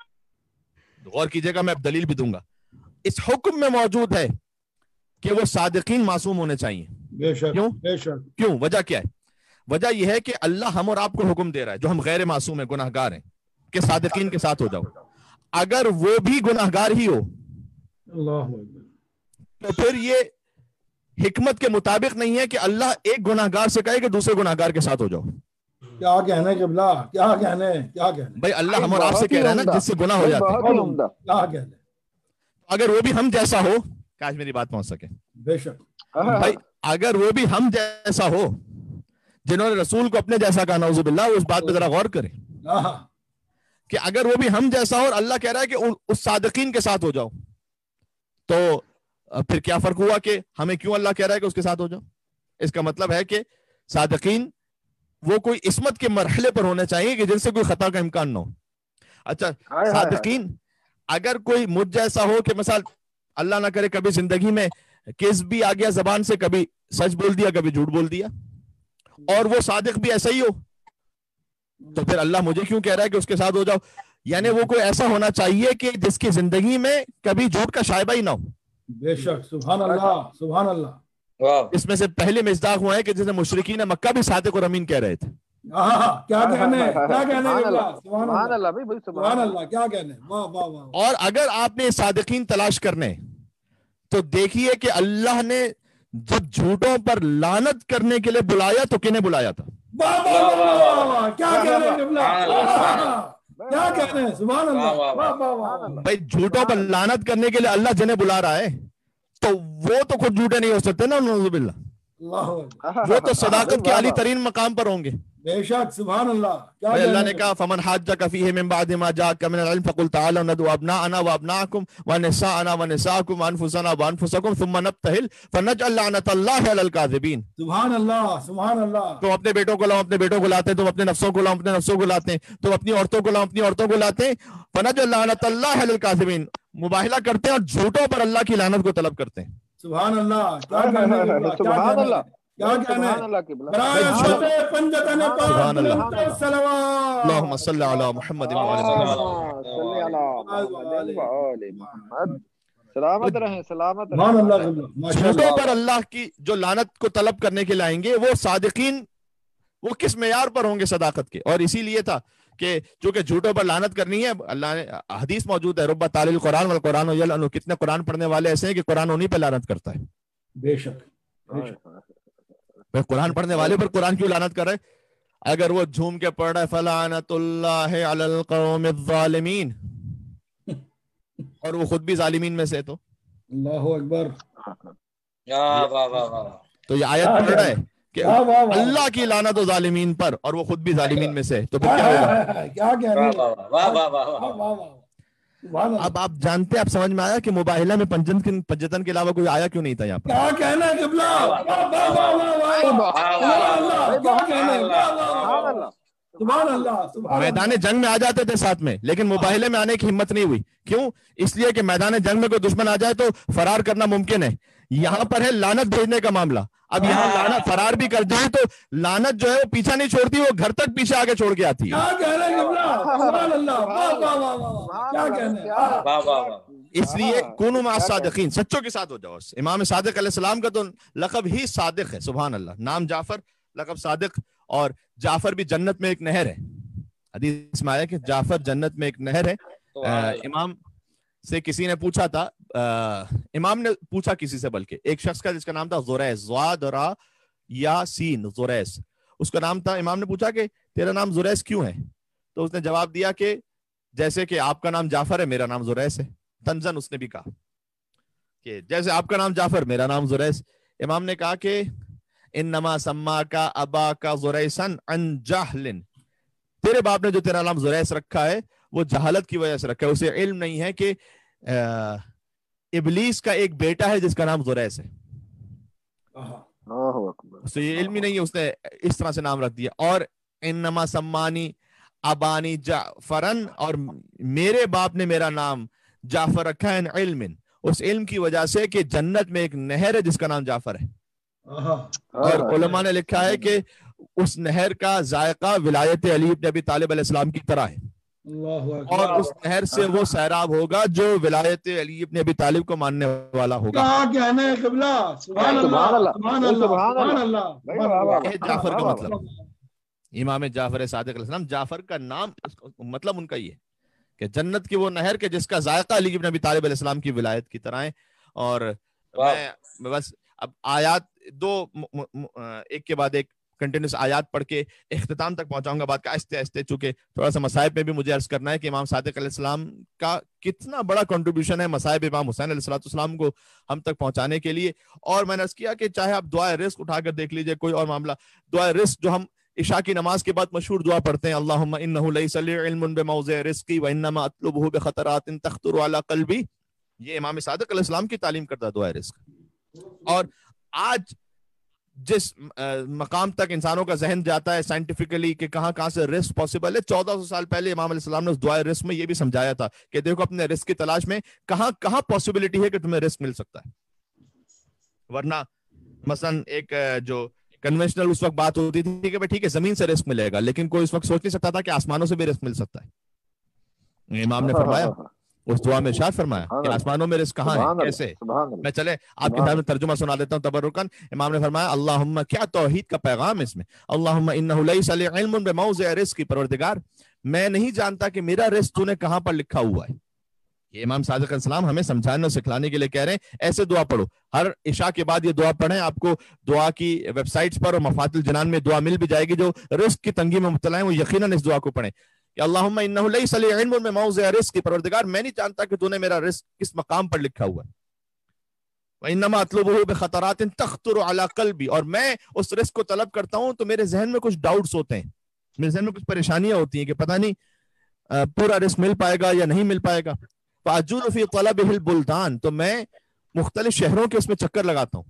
غور کیجئے گا میں اب دلیل بھی دوں گا، اس حکم میں موجود ہے کہ وہ صادقین معصوم ہونے چاہیے۔ بے شک، کیوں؟ بے شک، کیوں؟ وجہ کیا ہے؟ وجہ یہ ہے کہ اللہ ہم اور آپ کو حکم دے رہا ہے جو ہم غیر معصوم ہیں، گناہ گار ہیں، کہ صادقین کے ساتھ ہو جاؤ۔ اگر وہ بھی گناہ گار ہی ہو اللہ اکبر، تو پھر یہ حکمت کے مطابق نہیں ہے کہ اللہ ایک گناہ گار سے کہے کہ دوسرے گناہ گار کے ساتھ ہو جاؤ۔ کیا کہنے قبلہ، کیا کہنے، کیا کہنے، بھائی اللہ ہم اور آپ سے کہہ رہا ہے نا جس سے گناہ ہو جاتے ہیں، بہت ہی عمدہ، کیا کہنے، اگر وہ بھی ہم جیسا ہو، کاش میری بات پہنچ سکے بے شک، بھائی، اگر وہ بھی ہم جیسا ہو، جنہوں نے رسول کو اپنے جیسا کہا، نعوذ باللہ، اس بات پہ ذرا غور کریں ہاں، کہ اگر وہ بھی ہم جیسا ہو اور اللہ کہہ رہا ہے کہ اس صادقین کے ساتھ ہو جاؤ، تو پھر کیا فرق ہوا کہ ہمیں کیوں اللہ کہہ رہا ہے کہ اس کے ساتھ ہو جاؤ؟ اس کا مطلب ہے کہ صادقین وہ کوئی عصمت کے مرحلے پر ہونے چاہیے کہ جن سے کوئی خطا کا امکان نہ ہو۔ اچھا، صادقین اگر کوئی مجھ جیسا ہو کہ مثلا اللہ نہ کرے کبھی زندگی میں کس بھی آ گیا زبان سے، کبھی سچ بول دیا کبھی جھوٹ بول دیا، اور وہ صادق بھی ایسا ہی ہو، تو پھر اللہ مجھے کیوں کہہ رہا ہے کہ اس کے ساتھ ہو جاؤ؟ یعنی وہ کوئی ایسا ہونا چاہیے کہ جس کی زندگی میں کبھی جھوٹ کا شائبہ ہی نہ ہو۔ بے شک، سبحان اللہ، سبحان اللہ، اس میں سے پہلے مصداق ہوا ہے کہ جسے مشرکین مکہ بھی صادق اور امین کہہ رہے تھے۔ کیا کہنے، کیا کہنے، سبحان اللہ بھائی، سبحان اللہ، کیا کہنے، واہ واہ واہ، اور اگر آپ نے صادقین تلاش کرنے تو دیکھیے کہ اللہ نے جب جھوٹوں پر لعنت کرنے کے لیے بلایا تو کنہیں بلایا تھا؟ واہ واہ واہ واہ، کیا کہنے قبلہ، کیا کہنے، سبحان اللہ، واہ واہ واہ، بھائی جھوٹوں پر لعنت کرنے کے لیے اللہ جنہیں بلا رہا ہے تو وہ تو خود جھوٹے نہیں ہو سکتے نا، نعوذ باللہ، اللہ اکبر، وہ تو صداقت کے عالی ترین مقام پر ہوں گے۔ بے شک، سبحان اللہ، کیا بھائی اللہ کہنے، نے کہا فمن حاجک فیہ من بعد ما جاءک من العلم فقل تعالوا ندعو ابناءنا وابناءکم ونساءنا ونساءکم وانفسنا وانفسکم ثم نبتہل فنجعل لعنت اللہ علی الکاذبین۔ سبحان اللہ، سبحان اللہ، تم اپنے بیٹوں کو لاؤ، اپنے بیٹوں کو لاتے ہیں، تم اپنے نفسوں کو لاؤ، اپنے نفسوں کو لاتے ہیں، تم اپنی عورتوں کو لاؤ، اپنی عورتوں کو لاتے ہیں، فنجعل لعنت اللہ علی الکاذبین، مباہلہ کرتے ہیں اور جھوٹوں پر اللہ کی لعنت کو طلب کرتے ہیں۔ سبحان اللہ، کیا کہنے قبلہ، کیا سبحان اللہ، کیا کہنے، سبحان اللہ قبلہ، برائے شوق پنجتن پاک، سبحان اللہ، بلند صلوات، اللہم صلی علی محمد وعلی محمد۔ صلی علی محمد وآل محمد، سلامت رہیں، سلامت سبحان رہیں، اللہ قبلہ، ماشاء اللہ، جھوٹوں پر اللہ کی جو لعنت کو طلب کرنے کے لائیں گے وہ صادقین وہ کس معیار پر ہوں گے صداقت کے؟ اور اسی لیے تھا کہ چونکہ جھوٹوں پر لعنت کرنی ہے، اللہ نے حدیث موجود ہے رب تال القرآن والقرآن یلعنہ، کتنے قرآن پڑھنے والے ایسے ہیں کہ قرآن انہی پہ لعنت کرتا ہے۔ بے شک، بے شک، پھر قرآن پڑھنے والے پر قرآن کیوں لعنت کر رہے؟ اگر وہ جھوم کے پڑھ رہا ہے فلعنت اللہ علی القوم الظالمین، اور وہ خود بھی ظالمین میں سے، تو اللہ اکبر، تو یہ آیت پڑھ رہا ہے کہ واہ واہ واہ، اللہ کی لعنت و ظالمین پر، اور وہ خود بھی ظالمین میں سے، تو پھر کیا ہوگا؟ کیا کہنے، واہ واہ واہ، سبحان اللہ، اب آپ جانتے ہیں، آپ سمجھ میں آیا کہ مباہلہ میں پنجتن کے علاوہ کوئی آیا کیوں نہیں تھا یہاں پر؟ کیا کہنے قبلہ، واہ واہ واہ واہ، سبحان اللہ، کیا کہنے، واہ واہ واہ، سبحان اللہ، سبحان اللہ، میدان جنگ میں آ جاتے تھے ساتھ میں، لیکن مباہلے میں آنے کی ہمت نہیں ہوئی۔ کیوں؟ اس لیے کہ میدان جنگ میں کوئی دشمن آ جائے تو فرار کرنا ممکن ہے، یہاں پر ہے لعنت بھیجنے کا معاملہ۔ اب یہاں لعنت فرار بھی کر جائے تو لعنت جو ہے وہ پیچھا نہیں چھوڑتی، وہ گھر تک پیچھے آگے چھوڑ کے آتی ہے۔ کیا کہنے قبلہ، سبحان اللہ، واہ واہ واہ واہ، کیا کہنے، اس لیے کونوا مع الصادقین، سچوں کے ساتھ ہو جاؤ۔ امام صادق علیہ السلام کا تو لقب ہی صادق ہے، سبحان اللہ، نام جعفر، لقب صادق، اور جعفر بھی جنت میں ایک نہر ہے، حدیث میں آیا کہ جعفر جنت میں ایک نہر ہے۔ امام سے کسی نے پوچھا تھا، امام نے پوچھا کسی سے، بلکہ ایک شخص کا جس کا نام تھا زریس، ضاد را یا سین، زریس اس کا نام تھا۔ امام نے پوچھا کہ تیرا نام زریس کیوں ہے؟ تو اس نے جواب دیا کہ جیسے کہ آپ کا نام جعفر ہے میرا نام زریس ہے۔ تنزن اس نے بھی کہا کہ جیسے آپ کا نام جعفر میرا نام زریس۔ امام نے کہا کہ انما سماکا اباکا زریسن عن جہل، تیرے باپ نے جو تیرا نام زریس رکھا ہے وہ جہالت کی وجہ سے رکھا ہے، اسے علم نہیں ہے کہ ابلیس کا ایک بیٹا ہے جس کا نام زریس ہے، اسے یہ علم ہی نہیں ہے، اس نے اس طرح سے نام رکھ دیا۔ اور انما سمانی ابانی جعفرن، اور میرے باپ نے میرا نام जाफर खान इल्मिन, उस इल्म की वजह से कि जन्नत में एक नहर है जिसका नाम जाफर है। और उलमा ने लिखा है कि उस नहर का जायका विलायत अली इब्न अबी तालिब अलैहिस्सलाम की तरह है, और उस नहर से वो सैराब होगा जो विलायत अली इब्न अबी तालिब को मानने वाला होगा। जाफर का मतलब, इमाम जाफर सादिक अलैहिस्सलाम, जाफर का नाम मतलब उनका ये कि जन्नत की वो नहर के जिसका जायका अली इब्न अबी तालिब अलैहिस्सलाम की विलायत की तरह है। और मैं बस अब आयात दो एक के बाद एक कंटिन्यूस आयात पढ़ के इख्तिताम तक पहुंचाऊंगा बात का आहिस्ते आहिस्ते, चूंकि थोड़ा सा मसाइब में भी मुझे अर्ज करना है कि इमाम सादिक अलैहिस्सलाम का कितना बड़ा कंट्रीब्यूशन है मसाइब इमाम हुसैन अलैहिस्सलाम को हम तक पहुंचाने के लिए। और मैंने अर्ज किया कि चाहे आप दुआ रिस्क उठाकर देख लीजिए, कोई और मामला, दुआ रिस्क जो हम इशा की नमाज के बाद मशहूर दुआ पढ़ते हैं, अल्लाहुम्मा इन्नहु लैसा ली इल्मुन बिमौज़ि रिज़्क़ी व इन्नमा अतलुबुहु बिख़तरातिन तख़्तुरु अला क़ल्बी, ये इमाम सादिक अलैहिस्सलाम की तालीम करता दुआ रिस्क। और आज जिस मकाम तक इंसानों का जहन जाता है साइंटिफिकली कि कहां से रिस्क पॉसिबल है, 1400 साल पहले इमाम अलैहिस्सलाम ने उस दुआ रिस्क में ये भी समझाया था कि देखो अपने रिस्क की तलाश में कहां पॉसिबिलिटी है कि तुम्हें रिस्क मिल सकता है। वरना मसलन एक जो कन्वेंशनल उस वक्त बात होती थी कि भाई ठीक है जमीन से रिस्क मिलेगा, लेकिन कोई उस वक्त सोच नहीं सकता था कि आसमानों से भी रिस्क मिल सकता है। इमाम ने फरमाया उस दुआ में इरशाद फरमाया कि आसमानों में रिस्क कहाँ है, कैसे। मैं चले आपके सामने तर्जुमा सुना देता हूँ तबरुकन। इमाम ने फरमाया अल्लाहुम्मा, क्या तौहीद का पैगाम इसमें, अल्लाहुम्मा इन्नहु लैसा ली इल्मुन बिमौज़ि रिज़्क़ी, परवरदिगार मैं नहीं जानता कि मेरा रिस्क तूने कहाँ पर लिखा हुआ है। ये इमाम सादिक अलैहिस्सलाम हमें समझाने और सिखलाने के लिए कह रहे हैं ऐसे दुआ पढ़ो। हर इशा के बाद ये दुआ पढ़ें, आपको दुआ की वेबसाइट्स पर और मफातिल जनान में दुआ मिल भी जाएगी। जो रिस्क की तंगी में मुब्तला है वो यकीनन इस दुआ को पढ़ें कि अल्लाहुम्मा इन्नहु लैसा ली इल्मुन बिमौज़ि रिज़्क़ी, परवरदिगार मैं नहीं जानता कि तूने मेरा रिस्क किस मकाम पर लिखा हुआ है। व इन्नमा अतलुबुहु बिख़तरातिन तख़्तुरु अला क़ल्बी, और मैं उस रिस्क को तलब करता हूं तो मेरे जहन में कुछ डाउट्स होते हैं, मेरे जहन में कुछ परेशानियां होती हैं कि पता नहीं पूरा रिस्क मिल पाएगा या नहीं मिल पाएगा। फ़अजुलु फ़ी तलबिहिल बुल्दान, तो मैं मुख्तलिफ शहरों के उसमें चक्कर लगाता हूँ।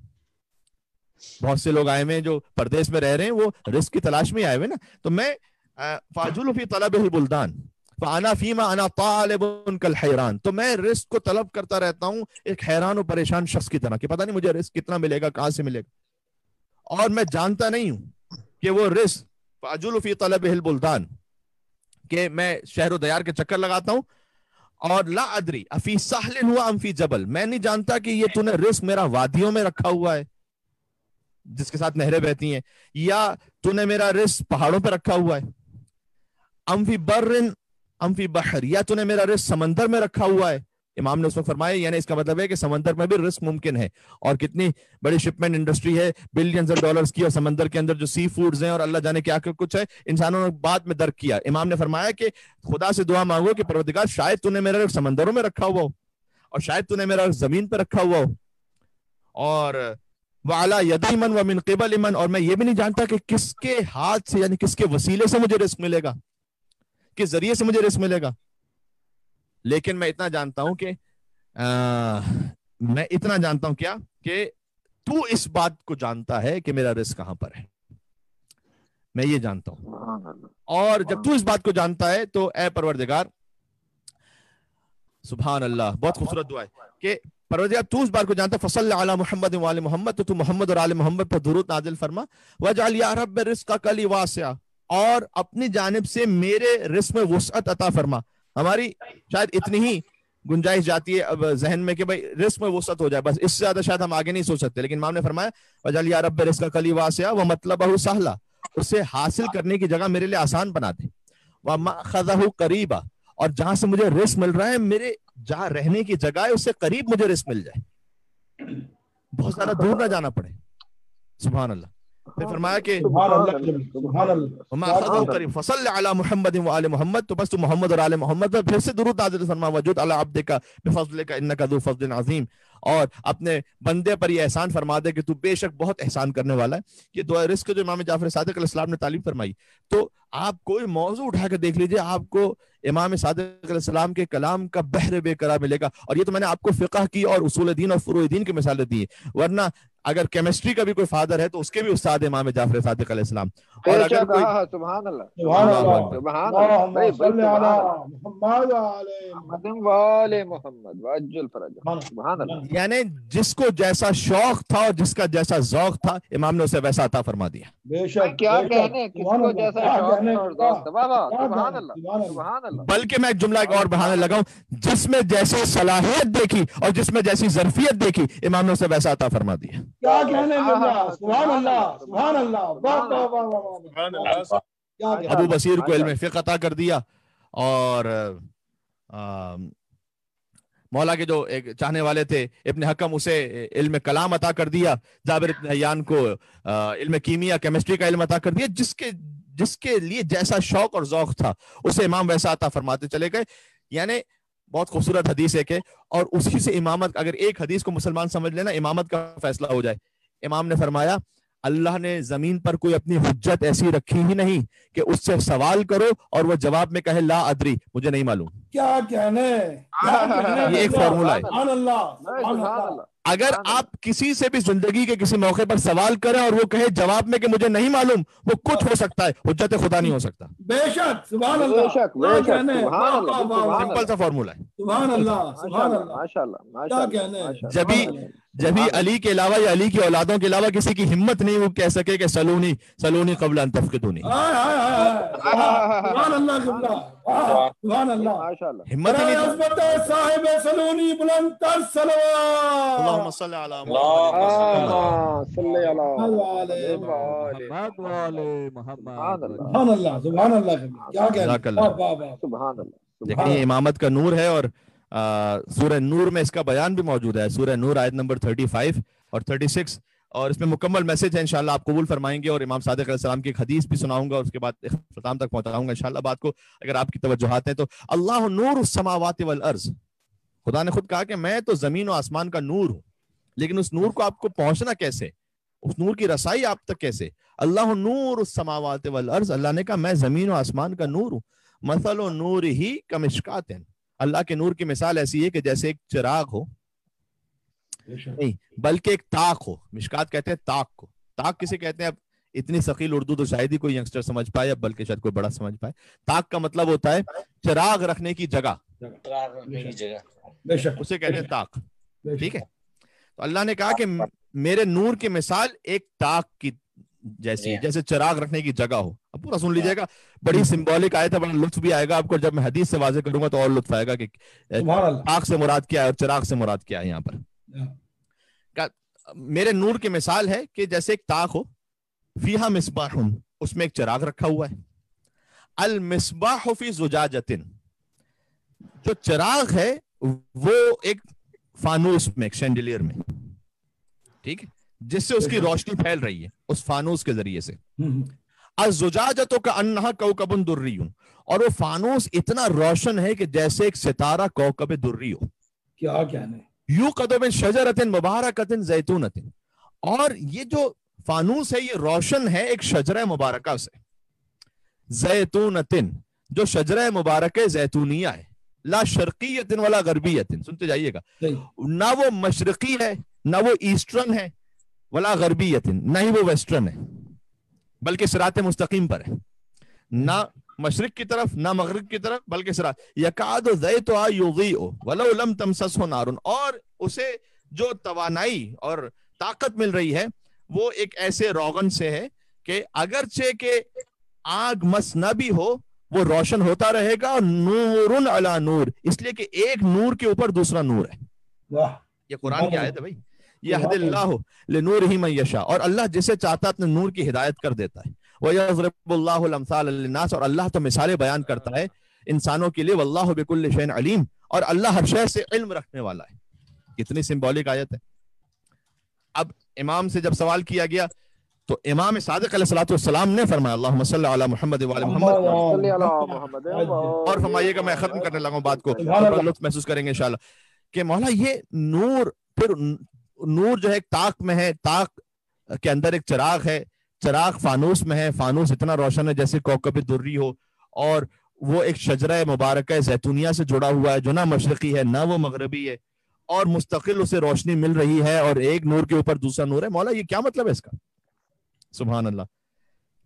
बहुत से लोग आए हुए हैं जो परदेश में रह रहे हैं, वो रिस्क की तलाश में आए हुए ना, तो मैं फ़अजुलु फ़ी तलबिहिल बुल्दान फ़अना फ़ीमा अना तालिबुन कल हैरान, तो मैं रिस्क को तलब करता रहता हूँ एक हैरान और परेशान शख्स की तरह कि पता नहीं मुझे रिस्क कितना मिलेगा, कहाँ से मिलेगा, और मैं जानता नहीं हूँ कि वो रिस्क। फ़अजुलु फ़ी तलबिहिल बुल्दान, कि मैं शहर दयार के चक्कर लगाता हूँ। और ला अदरी अफी साहलिन हुआ अम फी जबल, मैं नहीं जानता कि ये तूने रिस्क मेरा वादियों में रखा हुआ है जिसके साथ नहरें बहती हैं, या तूने मेरा रिस्क पहाड़ों पे रखा हुआ है, अम फी बर्रिन अम फी बहर, या तूने मेरा रिस्क समंदर में रखा हुआ है। इमाम ने उसमें फरमाया यानी इसका मतलब है कि समंदर में भी रिस्क मुमकिन है, और कितनी बड़ी शिपमेंट इंडस्ट्री है बिलियंस ऑफ डॉलर्स की, और समंदर के अंदर जो सी फूड्स हैं और अल्लाह जाने क्या कुछ है, इंसानों ने बाद में दर्क किया। इमाम ने फरमाया कि खुदा से दुआ मांगो कि परवरदिगार शायद तूने मेरा रिस्क समंदरों में रखा हुआ हो, और शायद तूने मेरा रिस्क जमीन पर रखा हुआ हो, और वाला यदीमन व मिन क़िबल मन, और मैं ये भी नहीं जानता कि किसके हाथ से यानी किसके वसीले से मुझे रिस्क मिलेगा, किस जरिए से मुझे रिस्क मिलेगा। लेकिन मैं इतना जानता हूं कि मैं इतना जानता हूं क्या कि तू इस बात को जानता है कि मेरा रिस्क कहां पर है, मैं ये जानता हूं। और जब तू इस बात को जानता है तो ए परवरदिगार, सुभान अल्लाह, बहुत खूबसूरत दुआ है कि परवरदिगार तू इस बात को जानता है, फसल्लि अला मुहम्मद व आले मोहम्मद, तो तू मोहम्मद और आले मोहम्मद पर दुरूद नाजिल फरमा, वजअल या रब्ब रिज़्क़क ली वासिआ, और अपनी जानिब से मेरे रिस्क में वुसअत अता फरमा। हमारी शायद इतनी ही गुंजाइश जाती है अब जहन में कि भाई रिस्क में वुसअत हो जाए, बस इससे ज्यादा शायद हम आगे नहीं सोच सकते। लेकिन इमाम ने फरमाया वजअल या रब्ब रिज़्क़क ली वासिआ व मतलबहु सहला, उसे हासिल करने की जगह मेरे लिए आसान बना दे, व मअख़ज़हु क़रीबा, और जहां से मुझे रिस्क मिल रहा है मेरे जहां रहने की जगह है उससे करीब मुझे रिस्क मिल जाए, बहुत ज्यादा दूर ना जाना पड़े। सुभान अल्लाह। फिर फरमाया कि फसल्लि अला मुहम्मद व आले मोहम्मद, तो बस तू मोहम्मद और आले मोहम्मद पर फिर से दुरूद नाज़िल फरमा, वजुद अला अब्दिका बिफज़लिका इन्नका ज़ू फ़ज़लिन अज़ीम, और अपने बंदे पर ये एहसान फरमा दे कि तू बेशक बहुत एहसान करने वाला है। ये दुआ रिस्क जो इमाम जाफर सादिक अलैहिस्सलाम ने तालीम फरमाई, तो आप कोई मौजू उठा के देख लीजिए, आपको इमाम सादिक अलैहिस्सलाम के कलाम का बहर बेकरार मिलेगा। और ये तो मैंने आपको फ़िक़ह की और उसूल दीन और फ़ुरूअ दीन की मिसालें दी, वरना अगर केमिस्ट्री का भी कोई फादर है तो उसके भी उस्ताद इमाम जाफर सादिक अलैहिस्सलाम, اور اگر کوئی سبحان اللہ سبحان اللہ سبحان اللہم اللہ صلی علی محمد وعلی محمد وآل محمد وعجل فرجہ سبحان اللہ یعنی جس کو جیسا شوق تھا اور جس کا جیسا ذوق تھا امام نے اسے ویسا عطا فرما دیا. بے شک کیا کہنے کس کو جیسا شوق اور ذوق تھا. واہ سبحان اللہ سبحان اللہ. بلکہ میں ایک جملہ ایک اور بڑھانے لگا ہوں, جس میں جیسی صلاحیت دیکھی اور جس میں جیسی ظرفیت دیکھی امام نے اسے ویسا عطا فرما دیا. کیا کہنے لگا. سبحان اللہ سبحان اللہ واہ واہ واہ واہ سبحان اللہ. ابو بصیر کو علم فقہ عطا کر دیا, اور مولا کے جو ایک چاہنے والے تھے ابن حکم اسے علم کلام عطا کر دیا, جابر ابن حیان کو علم کیمیا کیمسٹری کا علم عطا کر دیا. جس کے لیے جیسا شوق اور ذوق تھا اسے امام ویسا عطا فرماتے چلے گئے. یعنی بہت خوبصورت حدیث ہے کہ, اور اسی سے امامت, اگر ایک حدیث کو مسلمان سمجھ لینا امامت کا فیصلہ ہو جائے. امام نے فرمایا اللہ نے زمین پر کوئی اپنی حجت ایسی رکھی ہی نہیں کہ اس سے سوال کرو اور وہ جواب میں کہے لا ادری, مجھے نہیں معلوم. کیا کہنے. یہ ایک فارمولہ ہے. سبحان اللہ سبحان اللہ. اگر آپ کسی سے بھی زندگی کے کسی موقع پر سوال کریں اور وہ کہے جواب میں کہ مجھے نہیں معلوم, وہ کچھ ہو سکتا ہے, حجت خدا نہیں ہو سکتا. بے شک سبحان اللہ. سمپل سا فارمولہ ہے. سبحان اللہ سبحان اللہ ماشاءاللہ. جبھی علی کے علاوہ یا علی کی اولادوں کے علاوہ کسی کی ہمت نہیں وہ کہہ سکے کہ سلونی قبل ان تفقدونی. سبحان اللہ سبحان اللہ ہمت ہی نہیں. صاحب سلونی بلند تر صلوات. اللہم صلی علی محمد. سبحان اللہ سبحان اللہ. کیا کہنا. دیکھیں امامت کا نور ہے, اور سورہ نور میں اس کا بیان بھی موجود ہے. سورہ نور آیت نمبر 35 اور 36, اور اس میں مکمل میسج ہے. انشاءاللہ آپ قبول فرمائیں گے, اور امام صادق علیہ السلام کی ایک حدیث بھی سناؤں گا, اور اس کے بعد اختتام تک پہنچاؤں گا انشاءاللہ بات کو, اگر آپ کی توجہات ہیں تو. اللہ نور السماوات والارض, خدا نے خود کہا کہ میں تو زمین و آسمان کا نور ہوں, لیکن اس نور کو آپ کو پہنچنا کیسے, اس نور کی رسائی آپ تک کیسے. اللہ نور السماوات والارض, اللہ نے کہا میں زمین و آسمان کا نور ہوں. مثل نورہ کمشکات, اللہ کے نور کی مثال ایسی ہے کہ جیسے ایک چراغ ہو, نہیں بلکہ ایک طاق ہو. مشکات کہتے ہیں طاق کو. طاق کسے کہتے ہیں؟ اب اتنی ثقیل اردو تو شاید ہی کوئی ینگسٹر سمجھ پائے, اب بلکہ شاید کوئی بڑا سمجھ پائے. طاق کا مطلب ہوتا ہے چراغ رکھنے کی جگہ, اسے کہتے ہیں طاق. ٹھیک ہے, تو اللہ نے کہا کہ میرے نور کی مثال ایک طاق کی جیسی, جیسے چراغ رکھنے کی جگہ ہو. اب پورا سن لیجیے گا, بڑی سمبولک آیت ہے, بڑا لطف بھی آئے گا آپ کو. جب میں حدیث سے واضح کروں گا تو اور لطف آئے گا کہ طاق سے مراد کیا ہے اور چراغ سے مراد کیا ہے. یہاں پر میرے نور کی مثال ہے کہ جیسے ایک طاق ہو, فیہا مصباح, اس میں ایک چراغ رکھا ہوا ہے. المصباح فی زجاجۃ, جو چراغ ہے وہ ایک فانوس میں, ایک شینڈیلیئر میں, ٹھیک ہے, جس سے اس کی روشنی پھیل رہی ہے اس فانوس کے ذریعے سے. الزجاجۃ کأنہا کوکب دری, اور وہ فانوس اتنا روشن ہے کہ جیسے ایک ستارہ کوکب دری ہو. کیا کہنے. یوقد من شجرۃ مبارکۃ زیتونۃ, اور یہ جو فانوس ہے یہ روشن ہے ایک شجرہ مبارکہ سے. زیتونۃ, جو شجرہ مبارکہ زیتونیہ ہے. لا شرقیۃ ولا غربیۃ, سنتے جائیے گا, نہ وہ مشرقی ہے نہ وہ ایسٹرن ہے, ولا غربیۃ, نہ ہی وہ ویسٹرن ہے, بلکہ صراط مستقیم پر ہے. نہ مشرق کی طرف نہ مغرب کی طرف, بلکہ صراط. یکاد زیتها یضیء ولو لم تمسسه نار, اور اسے جو توانائی اور طاقت مل رہی ہے وہ ایک ایسے روغن سے ہے کہ اگرچہ کہ آگ مس نہ بھی ہو وہ روشن ہوتا رہے گا. نور علی نور, اس لیے کہ ایک نور کے اوپر دوسرا نور ہے. یہ قرآن کی آیت ہے بھائی. یہد اللہ لنورہ من یشاء, اور اللہ جسے چاہتا اپنے نور کی ہدایت کر دیتا ہے. وَيَضْرِبُ اللَّهُ الْأَمْثَالَ لِلنَّاسِ, اور اللہ تو مثالیں بیان کرتا ہے انسانوں کے لیے. وَاللَّهُ بِكُلِّ شَيْءٍ عَلِيمٌ, اور اللہ ہر شے سے علم رکھنے والا ہے. کتنی سمبولک آیت ہے. اب امام سے جب سوال کیا گیا تو امام صادق علیہ الصلوۃ والسلام نے فرمایا اللہم صلی علی محمد وعلی محمد, اور فرمائیے گا میں ختم کرنے لگا ہوں بات کو, بڑا لطف محسوس کریں گے انشاءاللہ, کہ مولا یہ نور, پھر نور جو ہے ایک طاق میں ہے, طاق کے اندر ایک چراغ ہے, چراغ فانوس میں ہے, فانوس اتنا روشن ہے جیسے کوکب دری ہو, اور وہ ایک شجرہ مبارکہ زیتونیہ سے جڑا ہوا ہے جو نہ مشرقی ہے نہ وہ مغربی ہے, اور مستقل اسے روشنی مل رہی ہے, اور ایک نور کے اوپر دوسرا نور ہے. مولا یہ کیا مطلب ہے اس کا؟ سبحان اللہ.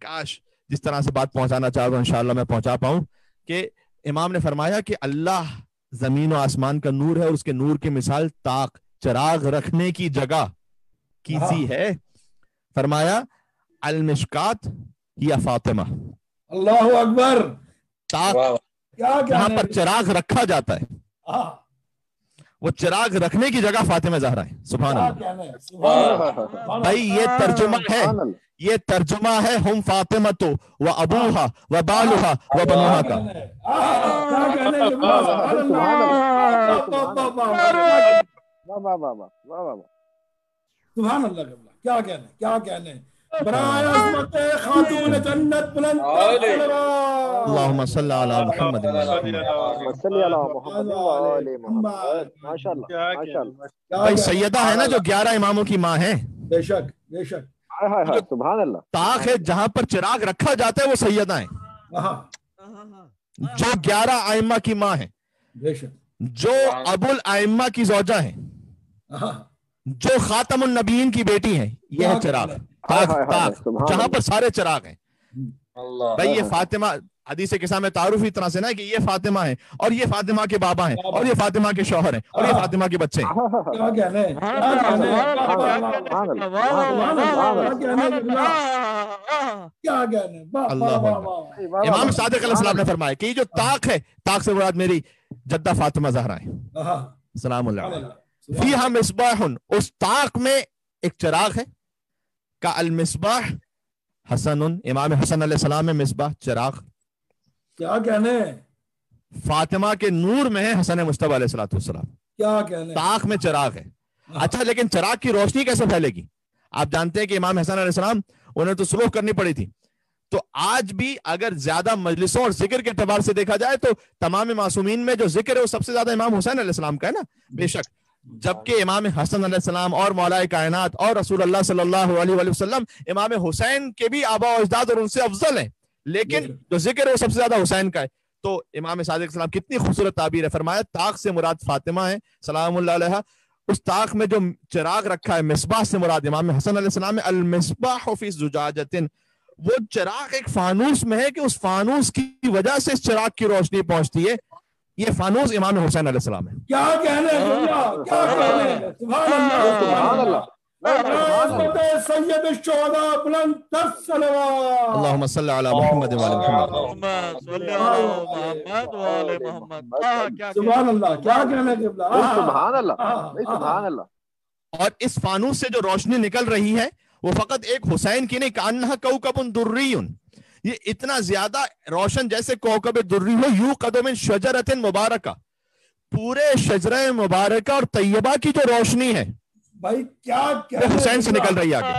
کاش جس طرح سے بات پہنچانا چاہ رہا ہوں انشاءاللہ میں پہنچا پاؤں کہ امام نے فرمایا کہ اللہ زمین و آسمان کا نور ہے اور اس کے نور کی مثال طاق چراغ رکھنے کی جگہ کیسی ہے. فرمایا المشکات یا فاطمہ. اللہ اکبر. طاق جہاں پر چراغ رکھا جاتا ہے وہ چراغ رکھنے کی جگہ فاطمہ زہرا ہے. سبحان اللہ. بھائی یہ ترجمہ ہے, یہ ترجمہ ہے ہم فاطمہ و ابوہا و بالہا و بنوہا کا. سبحان اللہ. کیا کہنے, کیا کہنے. برائے عظمت خاتون جنت بلند اللہم صلی علی محمد صلی علی محمد وعلی محمد. ماشاءاللہ ماشاءاللہ. بھائی سیدہ ہے نا جو 11 اماموں کی ماں ہے. بے شک بے شک. سبحان اللہ. طاق ہے جہاں پر چراغ رکھا جاتا ہے وہ سیدہ ہیں جو 11 ائمہ کی ماں ہیں, بے شک, جو ابو الائمہ کی زوجہ ہیں, جو خاتم النبیین کی بیٹی ہیں. یہ ہے چراغ. طاق جہاں پر سارے چراغ ہیں. بھائی یہ فاطمہ حدیث قصہ میں تعارف اس طرح سے نا کہ یہ فاطمہ ہیں اور یہ فاطمہ کے بابا ہیں اور یہ فاطمہ کے شوہر ہیں اور یہ فاطمہ کے بچے ہیں. کیا کہنے, کیا کہنے. اللہ امام صادق علیہ السلام نے فرمایا کہ یہ جو طاق ہے, طاق سے مراد میری جدہ فاطمہ زہرا ہیں سلام اللہ علیہ. فیہا مصباح, اس طاق میں ایک چراغ ہے. کا المصباح حسن, امام حسن علیہ السلام میں مصباح چراغ. کیا کہنے. فاطمہ کے نور میں ہے حسن مصطفیٰ علیہ السلام. کیا کہنے. طاق میں چراغ ہے. اچھا لیکن چراغ کی روشنی کیسے پھیلے گی؟ آپ جانتے ہیں کہ امام حسن علیہ السلام انہیں تو سلوک کرنی پڑی تھی. تو آج بھی اگر زیادہ مجلسوں اور ذکر کے اعتبار سے دیکھا جائے تو تمام معصومین میں جو ذکر ہے وہ سب سے زیادہ امام حسین علیہ السلام کا ہے نا. بے شک, جبکہ امام حسن علیہ السلام اور مولا کائنات اور رسول اللہ صلی اللہ علیہ وآلہ وسلم امام حسین کے بھی آبا و اجداد اور ان سے افضل ہیں, لیکن جو ذکر ہے وہ سب سے زیادہ حسین کا ہے. تو امام صادق السلام کتنی خوبصورت تعبیر ہے. فرمایا طاق سے مراد فاطمہ ہے سلام اللہ علیہ. اس طاق میں جو چراغ رکھا ہے مصباح سے مراد امام حسن علیہ السلام میں المصباح فی زجاجۃ, وہ چراغ ایک فانوس میں ہے کہ اس فانوس کی وجہ سے اس چراغ کی روشنی پہنچتی ہے. یہ فانوس امام حسین علیہ السلام ہے. کیا کہنے, کیا کہنے. سبحان اللہ. سید الشہداء بلند تر صلوات. اللہم صلی علی محمد وعلی محمد. سبحان اللہ. کیا کہنے. سبحان اللہ سبحان اللہ. اور اس فانوس سے جو روشنی نکل رہی ہے وہ فقط ایک حسین کی نہیں, کانہا کوکب دری, یہ اتنا زیادہ روشن جیسے کوکب دری ہو. یوقد من شجرۃ مبارکہ, پورے شجرہ مبارکہ اور طیبہ کی جو روشنی ہے بھائی کیا حسین سے نکل رہی ہے آگے.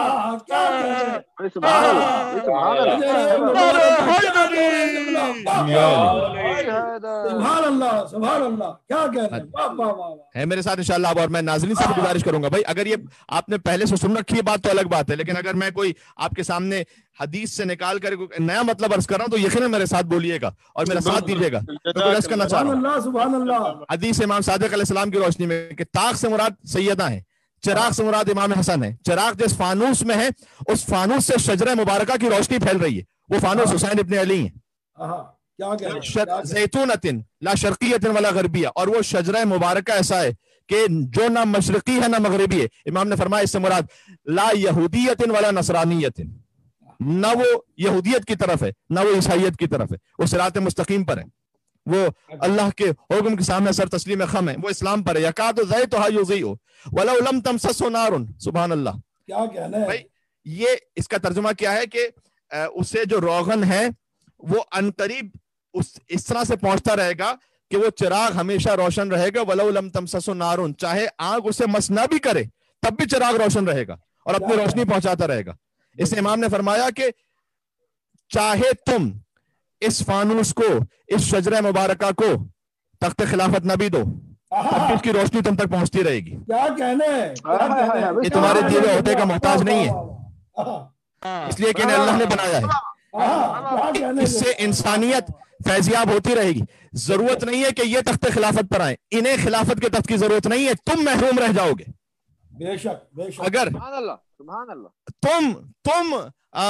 سبحان اللہ سبحان اللہ. کیا کہتے ہیں میرے ساتھ انشاءاللہ. اور میں ناظرین سے بھی گزارش کروں گا بھائی اگر یہ آپ نے پہلے سے سن رکھی ہے بات تو الگ بات ہے, لیکن اگر میں کوئی آپ کے سامنے حدیث سے نکال کر نیا مطلب عرض کر رہا ہوں تو یقیناً میرے ساتھ بولیے گا اور میرا ساتھ دیجیے گا. عرض کرنا چاہ رہا ہوں سبحان اللہ. حدیث امام صادق علیہ السلام کی روشنی میں کہ طاق سے مراد سیدہ ہیں, چراغ سے مراد امام حسن ہے. چراغ جس فانوس میں ہے اس فانوس سے شجرہ مبارکہ کی روشنی پھیل رہی ہے. وہ فانوس حسین ابن علی ہیں. زیتونۃ لا شرقیۃ ولا غربیہ, اور وہ شجرہ مبارکہ ایسا ہے کہ جو نہ مشرقی ہے نہ مغربی ہے. امام نے فرمایا اس سے مراد لا یہودیت ولا نصرانیت, نہ وہ یہودیت کی طرف ہے نہ وہ عیسائیت کی طرف ہے, وہ صراط مستقیم پر ہے, وہ اللہ کے حکم کے سامنے سر تسلیم خم ہے, وہ اسلام پر ہے. یکاد زیتها یضیء ولو لم تمسسه نار. سبحان اللہ. کیا کہنا ہے. یہ اس کا ترجمہ کیا ہے کہ اسے جو روغن ہے وہ عنقریب اس طرح سے پہنچتا رہے گا کہ وہ چراغ ہمیشہ روشن رہے گا. ولو لم تمسسه نار, چاہے آگ اسے مس نہ بھی کرے تب بھی چراغ روشن رہے گا اور اپنی روشنی پہنچاتا رہے گا. اس امام نے فرمایا کہ چاہے تم اس فانوس کو, اس شجرہ مبارکہ کو تخت خلافت نہ بھی دو, اس کی روشنی تم تک پہنچتی رہے گی. کیا کہنے. یہ تمہارے دیے ہوئے عہدے کا محتاج نہیں ہے, اس لیے کہ انہیں اللہ نے بنایا ہے. اس سے انسانیت فیضیاب ہوتی رہے گی. ضرورت نہیں ہے کہ یہ تخت خلافت پر آئیں, انہیں خلافت کے تخت کی ضرورت نہیں ہے, تم محروم رہ جاؤ گے. بے شک بے شک. اگر سبحان اللہ سبحان اللہ. تم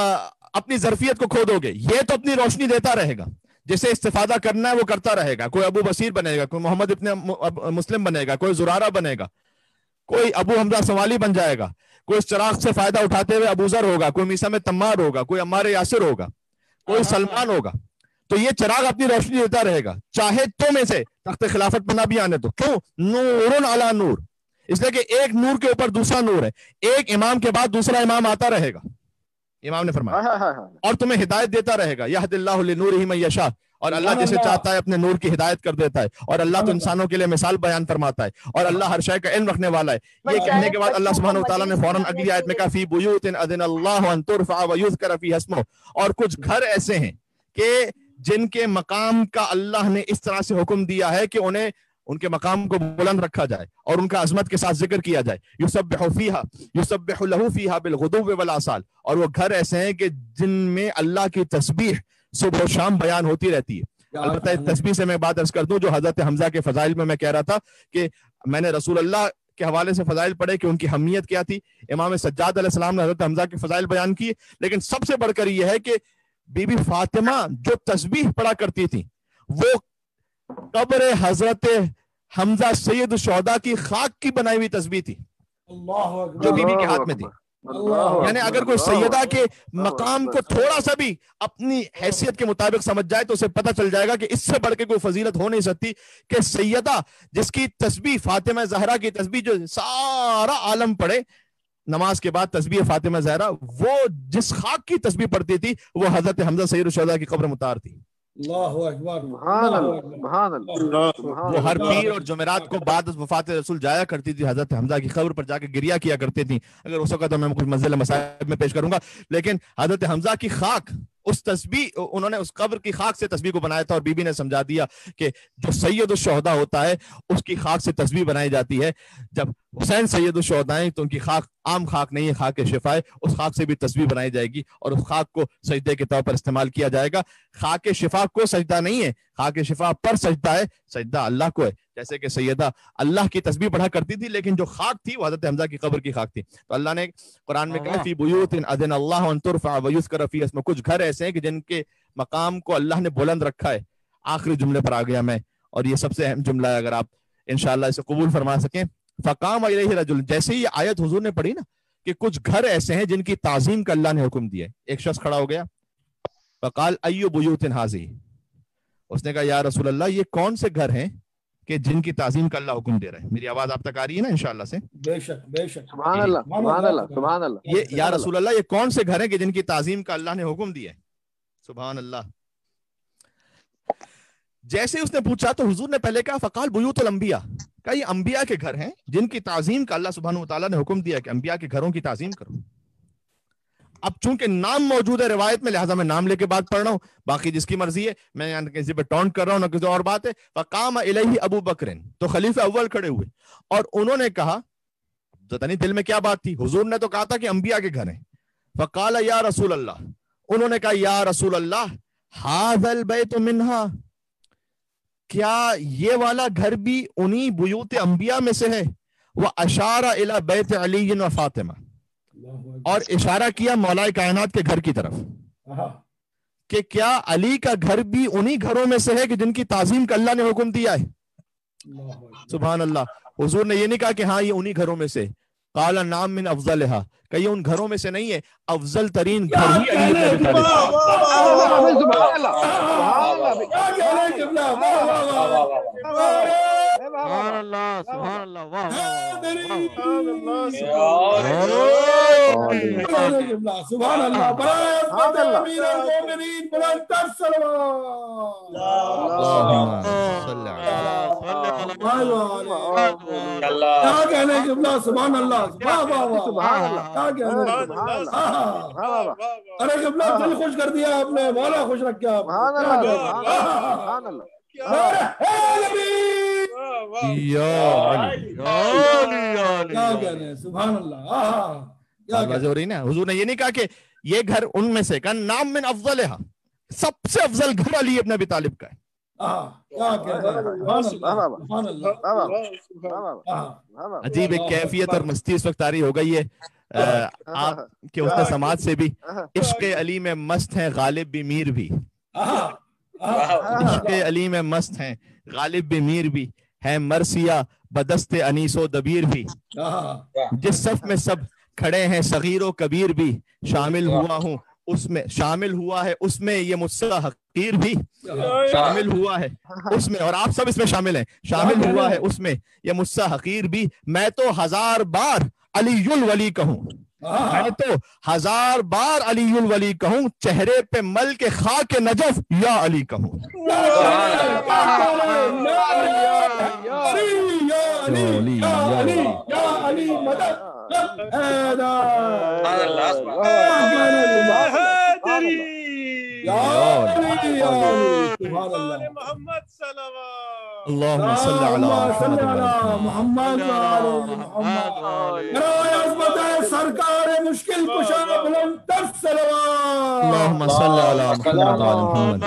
اپنی ظرفیت کو کھو دو گے. یہ تو اپنی روشنی دیتا رہے گا, جسے استفادہ کرنا ہے وہ کرتا رہے گا. کوئی ابو بصیر بنے گا, کوئی محمد ابن مسلم بنے گا, کوئی زرارہ بنے گا, کوئی ابو حمزہ سوالی بن جائے گا, کوئی اس چراغ سے فائدہ اٹھاتے ہوئے ابو ذر ہوگا, کوئی میثم تمار ہوگا, کوئی عمار یاسر ہوگا, کوئی سلمان ہوگا. تو یہ چراغ اپنی روشنی دیتا رہے گا, چاہے تو میں سے تخت خلافت پر نہ بھی آنے دو. کیوں؟ نور علی نور, اس لیے کہ ایک نور کے اوپر دوسرا نور ہے, ایک امام کے بعد دوسرا امام آتا رہے گا, امام نے فرمایا, اور تمہیں ہدایت دیتا رہے گا. یہد اللہ لنورہ من یشاء, اور اللہ جسے چاہتا ہے اپنے نور کی ہدایت کر دیتا ہے. اور اللہ تو انسانوں کے لیے مثال بیان فرماتا ہے, اور اللہ ہر شے کا علم رکھنے والا ہے. یہ کہنے کے بعد اللہ سبحانہ وتعالیٰ نے فوراً اگلی آیت میں کہا فی بیوت اذن اللہ ان ترفع ویذکر فیہا اسمہ, اور کچھ گھر ایسے ہیں کہ جن کے مقام کا اللہ نے اس طرح سے حکم دیا ہے کہ انہیں ان کے مقام کو بلند رکھا جائے اور ان کا عظمت کے ساتھ ذکر کیا جائے. یسبح لہ فیہا بالغدو والآصال, اور وہ گھر ایسے ہیں کہ جن میں اللہ کی تسبیح صبح و شام بیان ہوتی رہتی ہے. البتہ تسبیح سے میں بات عرض کر دوں, جو حضرت حمزہ کے فضائل میں کہہ رہا تھا کہ میں نے رسول اللہ کے حوالے سے فضائل پڑھے کہ ان کی اہمیت کیا تھی. امام سجاد علیہ السلام نے حضرت حمزہ کے فضائل بیان کیے, لیکن سب سے بڑھ کر یہ ہے کہ بی بی فاطمہ جو تسبیح پڑھا کرتی تھی وہ قبر حضرت حمزہ سید الشہداء کی خاک کی بنائی ہوئی تسبیح تھی جو بی بی کے ہاتھ میں تھی. یعنی اگر کوئی سیدہ کے مقام کو تھوڑا سا بھی اپنی حیثیت کے مطابق سمجھ جائے تو اسے پتہ چل جائے گا کہ اس سے بڑھ کے کوئی فضیلت ہو نہیں سکتی کہ سیدہ جس کی تسبیح فاطمہ زہرا کی تسبیح جو سارا عالم پڑھے نماز کے بعد تسبیح فاطمہ زہرا, وہ جس خاک کی تسبیح پڑھتی تھی وہ حضرت حمزہ سید الشہداء کی قبر مطار تھی. اللہ اکبر, سبحان اللہ. وہ ہر پیر اور جمعرات کو بعد وفات رسول جایا کرتی تھی, حضرت حمزہ کی قبر پر جا کے گریہ کیا کرتے تھی. اگر ہو سکا تو میں کچھ منزل مصائب میں پیش کروں گا, لیکن حضرت حمزہ کی خاک اس تسبیح, انہوں نے اس قبر کی خاک سے تسبیح کو بنایا تھا, اور بی بی نے سمجھا دیا کہ جو سید الشہداء ہوتا ہے اس کی خاک سے تسبیح بنائی جاتی ہے. جب حسین سید الشہداء ہیں تو ان کی خاک عام خاک نہیں ہے, خاک شفا ہے, اس خاک سے بھی تسبیح بنائی جائے گی اور اس خاک کو سجدے کے طور پر استعمال کیا جائے گا. خاک شفا کو سجدہ نہیں ہے, خاک شفا پر سجدہ ہے, سجدہ اللہ کو ہے. جیسے کہ سیدہ اللہ کی تسبیح پڑھا کرتی تھی, لیکن جو خاک تھی وہ حضرت حمزہ کی قبر کی خاک تھی. تو اللہ نے قرآن میں کہا فی بیوت اذن اللہ ان ترفع ویذکر فیہا اسمہ, کچھ گھر ایسے ہیں کہ جن کے مقام کو اللہ نے بلند رکھا ہے. آخری جملے پر آ گیا میں, اور یہ سب سے اہم جملہ ہے, اگر آپ انشاءاللہ اسے قبول فرما سکیں. فقام الیہ رجل, جیسے ہی یہ آیت حضور نے پڑھی نا کہ کچھ گھر ایسے ہیں جن کی تعظیم کا اللہ نے حکم دیا ہے, ایک شخص کھڑا ہو گیا, فقال ای بیوت ھذہ, اس نے کہا یا رسول اللہ یہ کون سے گھر ہیں کہ جن کی تعظیم کا اللہ حکم دے رہے ہیں. میری آواز آپ تک آ رہی ہے نا انشاءاللہ سے؟ بے شک بے شک. سبحان اللہ سبحان اللہ سبحان اللہ. یہ یا رسول اللہ یہ کون سے گھر ہیں کہ جن کی تعظیم کا اللہ نے حکم دیا ہے؟ سبحان اللہ. جیسے اس نے پوچھا تو حضور نے پہلے کہا فقال بیوت الانبیاء, کہ یہ انبیاء کے گھر ہیں جن کی تعظیم کا اللہ سبحانہ وتعالیٰ نے حکم دیا کہ انبیاء کے گھروں کی تعظیم کرو. اب چونکہ نام موجود ہے روایت میں, لہٰذا میں نام لے کے بات پڑھ رہا ہوں, باقی جس کی مرضی ہے, میں یہاں کسی پہ ٹونٹ کر رہا ہوں نہ کسی اور بات ہے. فقام الیہ ابو بکر, تو خلیفہ اول کھڑے ہوئے اور انہوں نے کہا, پتہ نہیں دل میں کیا بات تھی, حضور نے تو کہا تھا کہ انبیاء کے گھر ہیں. فقال یا رسول اللہ, انہوں نے کہا یا رسول اللہ ھذا البیت منہا, کیا یہ والا گھر بھی انہی بیوت انبیاء میں سے ہے؟ واشار الی بیت علی و فاطمہ, اور اشارہ کیا مولائے کائنات کے گھر کی طرف کہ کیا علی کا گھر بھی انہی گھروں میں سے ہے کہ جن کی تعظیم کا اللہ نے حکم دیا ہے؟ سبحان اللہ. حضور نے یہ نہیں کہا کہ ہاں یہ انہی گھروں میں سے, قال نعم من افضلها, کہ یہ ان گھروں میں سے نہیں ہے, افضل ترین گھر ہی علی بن ابی طالب. سبحان اللہ سبحان اللہ سبحان اللہ. واہ سبحان اللہ. سبحان اللہ. ارے قبلہ دل خوش کر دیا آپ نے, مولا خوش رکھ کے آپ. سبحان اللہ. سبحان اللہ. ہو رہی نا, حضور نے یہ نہیں کہا کہ یہ گھر ان میں سے, کہا نام من افضلھا, سب سے افضل گھر علی ابن ابی طالب کا ہے. عجیب ایک کیفیت اور مستی اس وقت طاری ہو گئی ہے. آپ کے اس سماعت سے بھی عشق علی میں مست ہیں غالب بھی میر بھی، عشق علی میں مست ہیں غالب بھی میر بھی، ہے مرثیہ بدست انیس و دبیر بھی، جس صف میں سب کھڑے ہیں صغیر و کبیر بھی، شامل ہوا ہوں اس میں، شامل ہوا ہے اس میں یہ مجھ سے حقیر بھی، شامل ہوا ہے اس میں، اور آپ سب اس میں شامل ہیں، شامل ہوا ہے اس میں یہ مجھ سے حقیر بھی، میں تو 1000 بار علی الولی کہوں، میں تو 1000 بار علی الولی کہوں، چہرے پہ مل کے خاک نجف یا علی کہوں۔ اللهم صل على محمد سرکار مشکل کشا بلند تر صلوات، اللهم صل على محمد وعلى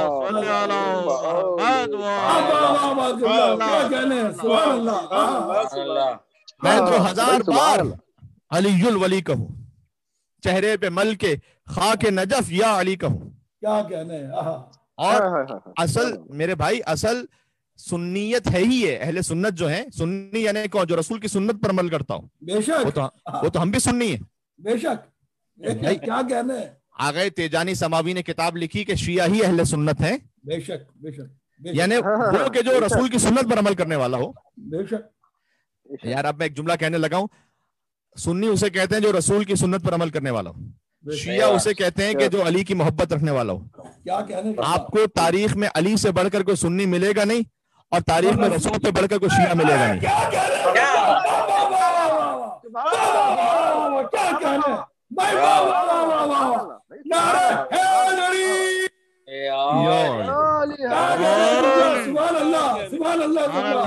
محمد۔ میں تو 1000 بار علی الولی کہوں، چہرے پہ مل کے خاک نجف یا علی کہوں۔ کیا کہنے، اور اصل میرے بھائی اصل سنیت ہے ہی ہے، اہل سنت جو ہیں، سنی یعنی کون؟ جو رسول کی سنت پر عمل کرتا ہوں، بے شک وہ تو ہم بھی سنی ہیں، بے شک۔ کیا کہنے، آگے تیجانی سماوی نے کتاب لکھی کہ شیعہ ہی اہل سنت ہیں، بے شک بے شک، یعنی وہ کہ جو رسول کی سنت پر عمل کرنے والا ہو۔ بے شک یار اب میں ایک جملہ کہنے لگا ہوں، سنی اسے کہتے ہیں جو رسول کی سنت پر عمل کرنے والا ہو، شیعہ اسے کہتے ہیں کہ جو علی کی محبت رکھنے والا ہو۔ کیا کہنے، آپ کو تاریخ میں علی سے بڑھ کر کوئی سنی ملے گا نہیں، اور تاریخ میں رسول سے بڑھ کر کوئی شیعہ ملے گا نہیں۔ سبحان اللہ سبحان اللہ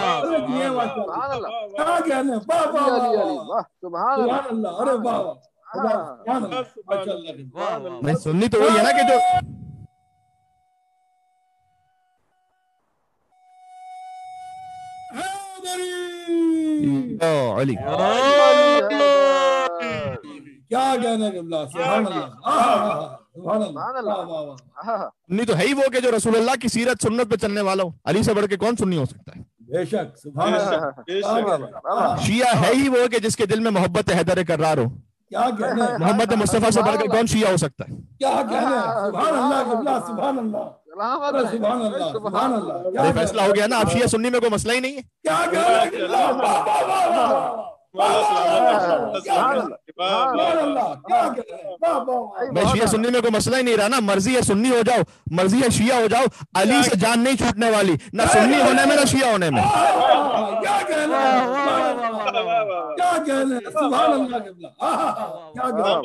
میں سنی تو وہی ہے نا کہ جو علی کیا کہنا ہے سبحان اللہ۔ سنی تو ہے ہی وہ کہ جو رسول اللہ کی سیرت سنت پہ چلنے والا ہو، علی سے بڑھ کے کون سنی ہو سکتا ہے؟ بے شک سبحان اللہ۔ شیعہ ہے ہی وہ کہ جس کے دل میں محبت حیدر کرار ہو، کیا کہنا ہے، محمد مصطفیٰ سے بڑھ کر کون شیعہ ہو سکتا ہے؟ کیا کہنا ہے، سبحان اللہ سبحان اللہ سبحان اللہ سبحان اللہ۔ فیصلہ ہو گیا نا، اب شیعہ سنی میں کوئی مسئلہ ہی نہیں ہے۔ کیا میں شیعہ سنی میں کوئی مسئلہ ہی نہیں رہا نا، مرضی ہے سنی ہو جاؤ، مرضی ہے شیعہ ہو جاؤ، علی سے جان نہیں چھوٹنے والی، نہ سنی ہونے میں نہ شیعہ ہونے میں۔ کیا کہنا ہے سبحان اللہ کیا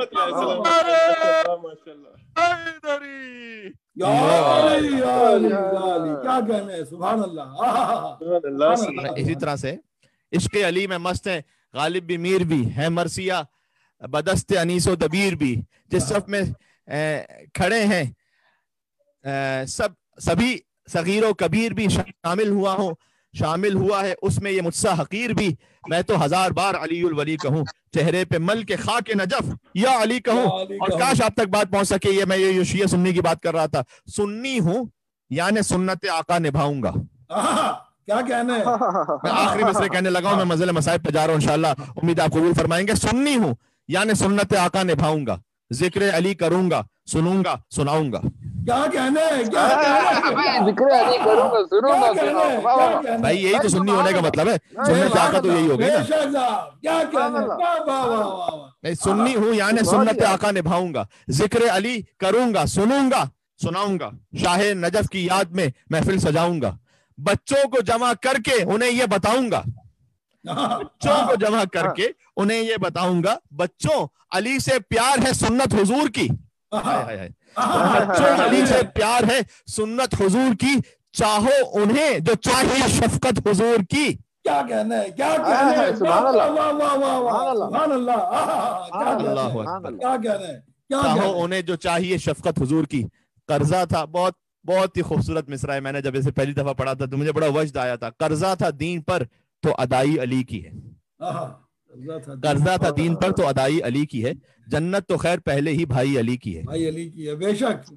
کہنا ہے سبحان اللہ۔ اسی طرح سے عشق علی میں مست ہے غالب بھی میر بھی، ہے مرثیہ بدست انیس و دبیر بھی، جس صف میں کھڑے ہیں سبھی صغیر و کبیر بھی، شامل ہوا ہوں، شامل ہوا ہے اس میں یہ مجھ سے حقیر بھی، میں تو 1000 بار علی الولی کہوں، چہرے پہ مل کے خاک نجف یا علی کہوں۔ اور کاش آپ تک بات پہنچ سکے، یہ میں یہ شیعہ سنی کی بات کر رہا تھا، سنی ہوں یعنی سنت آقا نبھاؤں گا۔ کیا کہنا ہے، میں آخری مصرے کہنے لگا ہوں، میں منزل مصائب پہ جا رہا ہوں، انشاءاللہ امید آپ قبول فرمائیں گے۔ سنی ہوں یعنی سنت آقا نبھاؤں گا، ذکر علی کروں گا، سنوں گا سناؤں گا۔ کیا کہنا ہے، ذکر علی کروں گا، سنوں گا سناؤں گا۔ بھائی یہی تو سنی ہونے کا مطلب ہے، سنت آقا تو یہی ہو گئی نا۔ کیا کہنا ہے، سنی ہوں یعنی سنت آقا نبھاؤں گا، ذکر علی کروں گا، سنوں گا سناؤں گا، شاہ نجف کی یاد میں محفل سجاؤں گا، بچوں کو جمع کر کے انہیں یہ بتاؤں گا، بچوں کو جمع کر کے انہیں یہ بتاؤں گا، بچوں علی سے پیار ہے سنت حضور کی، بچوں علی سے پیار ہے سنت حضور کی، چاہو انہیں جو چاہیے شفقت حضور کی۔ کیا کہنا ہے، کیا کہنا ہے، سبحان اللہ کیا کہنا ہے، چاہو انہیں جو چاہیے شفقت حضور کی۔ قرضہ تھا، بہت ہی خوبصورت مصرع ہے، میں نے جب اسے پہلی دفعہ پڑھا تھا تو مجھے بڑا وجد آیا تھا، قرضہ تھا دین پر تو ادائی علی کی ہے، قرضہ تھا دین پر تو ادائی علی کی ہے، جنت تو خیر پہلے ہی بھائی علی کی ہے۔ بھائی علی کی ہے، بے شک۔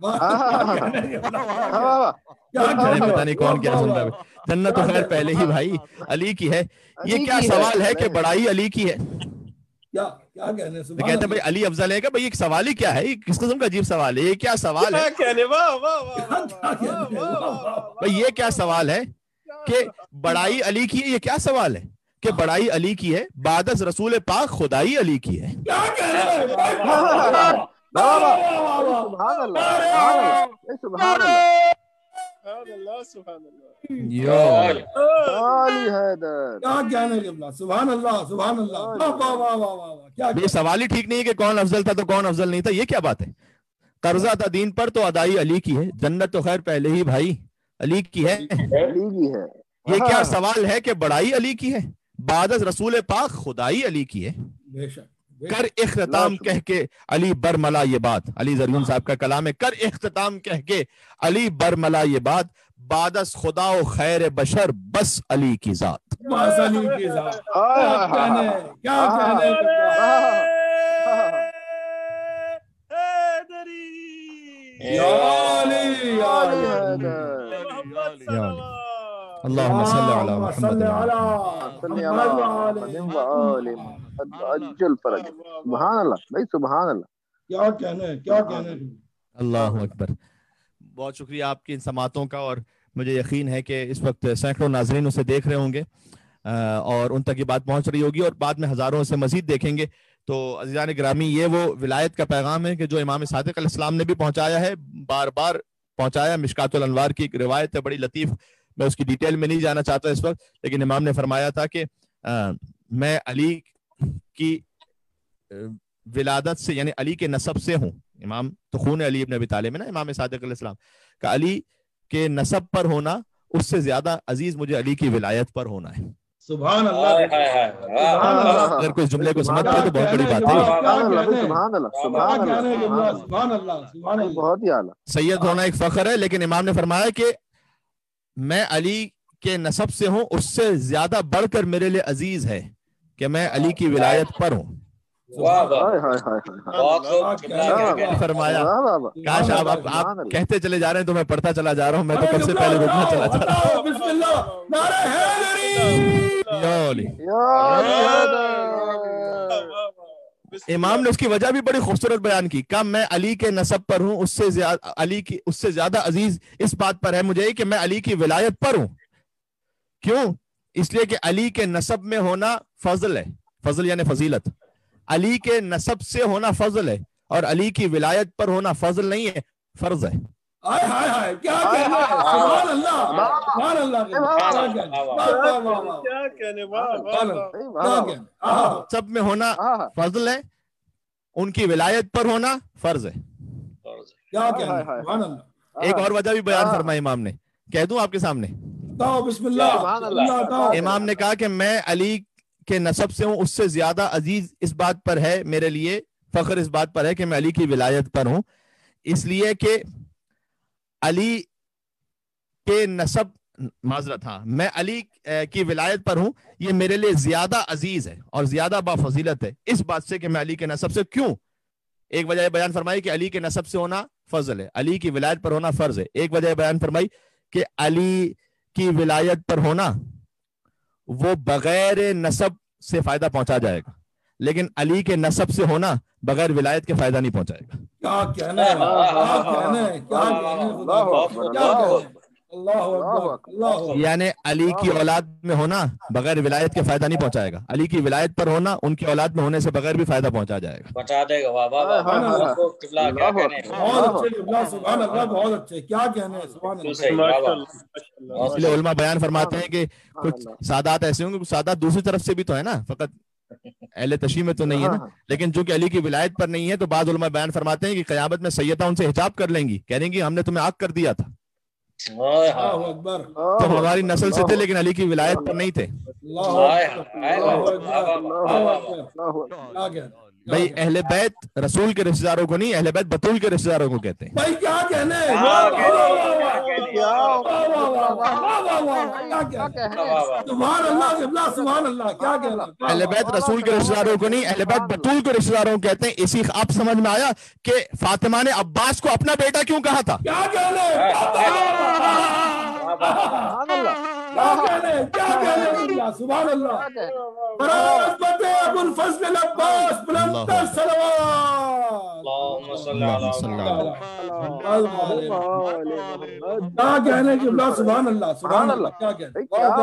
پتہ نہیں کون کیا سن رہا ہے۔ جنت تو خیر پہلے ہی بھائی علی کی ہے، یہ کیا سوال ہے کہ بڑائی علی کی ہے؟ کیا کہنے ہیں؟ کہتے ہیں بھائی علی افضل ہے کہ بھائی ایک سوال ہی کیا ہے، یہ کس قسم کا عجیب سوال ہے، یہ کیا سوال ہے؟ بھائی یہ کیا سوال ہے کہ بڑائی علی کی ہے، یہ کیا سوال ہے کہ بڑائی علی کی ہے، بعد از رسول پاک خدائی علی کی ہے۔ یہ سوال ہی ٹھیک نہیں ہے کہ کون افضل تھا تو کون افضل نہیں تھا، یہ کیا بات ہے؟ قرضہ تھا دین پر تو ادائی علی کی ہے، جنت تو خیر پہلے ہی بھائی علی کی ہے۔ یہ کیا سوال ہے کہ بڑائی علی کی ہے، بعد از رسول پاک خدائی علی کی ہے۔ کر اختتام کہہ کے علی برملا یہ بات، علی زرین صاحب کا کلام ہے، کر اختتام کہہ کے علی برملا یہ بات، بعد از خدا و خیر بشر بس علی کی ذات۔ بس علی کی ذات، کیا کہنے اللہم صلی علی محمد سبحان اللہ بھائی، سبحان اللہ، کیا کہنے، کیا کہنے۔ اللہ اکبر۔ بہت شکریہ آپ کی ان سماعتوں کا، اور مجھے یقین ہے کہ اس وقت سینکڑوں ناظرین اسے دیکھ رہے ہوں گے اور ان تک یہ بات پہنچ رہی ہوگی، اور بعد میں ہزاروں سے مزید دیکھیں گے۔ تو عزیزان گرامی، یہ وہ ولایت کا پیغام ہے کہ جو امام صادق علیہ السلام نے بھی پہنچایا ہے، بار بار پہنچایا۔ مشکات الانوار کی ایک روایت ہے بڑی لطیف، میں اس کی ڈیٹیل میں نہیں جانا چاہتا اس وقت، لیکن امام نے فرمایا تھا کہ میں علی کی ولادت سے، یعنی علی کے نسب سے ہوں۔ امام تو خون علی ابن ابی طالب ہے نا، امام صادق علیہ السلام کا علی کے نسب پر ہونا اس سے زیادہ عزیز مجھے علی کی ولایت پر ہونا ہے۔ سبحان اللہ۔ اگر کوئی جملے کو سمجھتے ہیں تو بہت بڑی بات ہے۔ سبحان اللہ، بہت ہی اعلیٰ۔ سید ہونا ایک فخر ہے، لیکن امام نے فرمایا کہ میں علی کے نسب سے ہوں، اس سے زیادہ بڑھ کر میرے لیے عزیز ہے کہ میں علی کی ولایت پر ہوں۔ فرمایا کاش آپ کہتے چلے جا رہے ہیں تو میں پڑھتا چلا جا رہا ہوں، میں تو کب سے پہلے رکنا چلا جا رہا ہوں۔ امام نے اس کی وجہ بھی بڑی خوبصورت بیان کی، کہا میں علی کے نسب پر ہوں، اس سے زیادہ عزیز اس بات پر ہے مجھے کہ میں علی کی ولایت پر ہوں۔ کیوں؟ اس لیے کہ علی کے نسب میں ہونا فضل ہے، فضل یعنی فضیلت، علی کے نسب سے ہونا فضل ہے، اور علی کی ولایت پر ہونا فضل نہیں ہے، فرض ہے۔ سب میں ہونا فضل ہے، ان کی ولایت پر ہونا فرض ہے۔ ایک اور وجہ بھی بیان فرمائی امام نے، کہہ دوں آپ کے سامنے؟ بسم اللہ۔ امام نے کہا کہ میں علی کے نسب سے ہوں، اس سے زیادہ عزیز اس بات پر ہے میرے لیے، فخر اس بات پر ہے کہ میں علی کی ولایت پر ہوں، اس لیے کہ علی کے نسب، معذرت، ہاں، میں علی کی ولایت پر ہوں، یہ میرے لیے زیادہ عزیز ہے اور زیادہ بافضیلت ہے اس بات سے کہ میں علی کے نسب سے۔ کیوں؟ ایک وجہ بیان فرمائی کہ علی کے نسب سے ہونا فضل ہے، علی کی ولایت پر ہونا فرض ہے۔ ایک وجہ بیان فرمائی کہ علی کی ولایت پر ہونا وہ بغیر نسب سے فائدہ پہنچا جائے گا، لیکن علی کے نسب سے ہونا بغیر ولایت کے فائدہ نہیں پہنچائے گا۔ کیا کہنا ہے، یعنی علی کی اولاد میں ہونا بغیر ولایت کے فائدہ نہیں پہنچائے گا، علی کی ولایت پر ہونا ان کی اولاد میں ہونے سے بغیر بھی فائدہ پہنچا جائے گا، پہنچا دے گا۔ بہت اچھے، کیا کہنے ہیں، سبحان اللہ۔ اس لیے علماء بیان فرماتے ہیں کہ کچھ سادات ایسے ہوں گے، کچھ سادات دوسری طرف سے بھی تو ہے نا، فقط اہل تشیع میں تو نہیں ہے نا، لیکن جو کہ علی کی ولایت پر نہیں ہے، تو بعض علماء بیان فرماتے ہیں کہ قیامت میں سیدہ ان سے حجاب کر لیں گی، کہہ رہیں گی ہم نے تمہیں آگ کر دیا تھا، تو ہماری نسل سے تھے لیکن علی کی ولایت پر نہیں تھے۔ بھائی اہل بیت رسول کے رشتہ داروں کو نہیں، اہل بیت بطول کے رشتہ داروں کو کہتے ہیں۔ सुभान अल्लाह क़िबला, सुभान अल्लाह, क्या कहना। अहले बैत रसूल के रिश्तेदारों को नहीं, अहले बैत बतूल के रिश्तेदारों को कहते हैं। इसी आप समझ में आया कि फातिमा ने अब्बास को अपना बेटा क्यों कहा था। क्या कहने, सुभान अल्लाह। अबुल फज़ल अब्बास बुलंदर क्या कहने क़िबला, सुभान अल्लाह, सुभान अल्लाह, क्या कहने।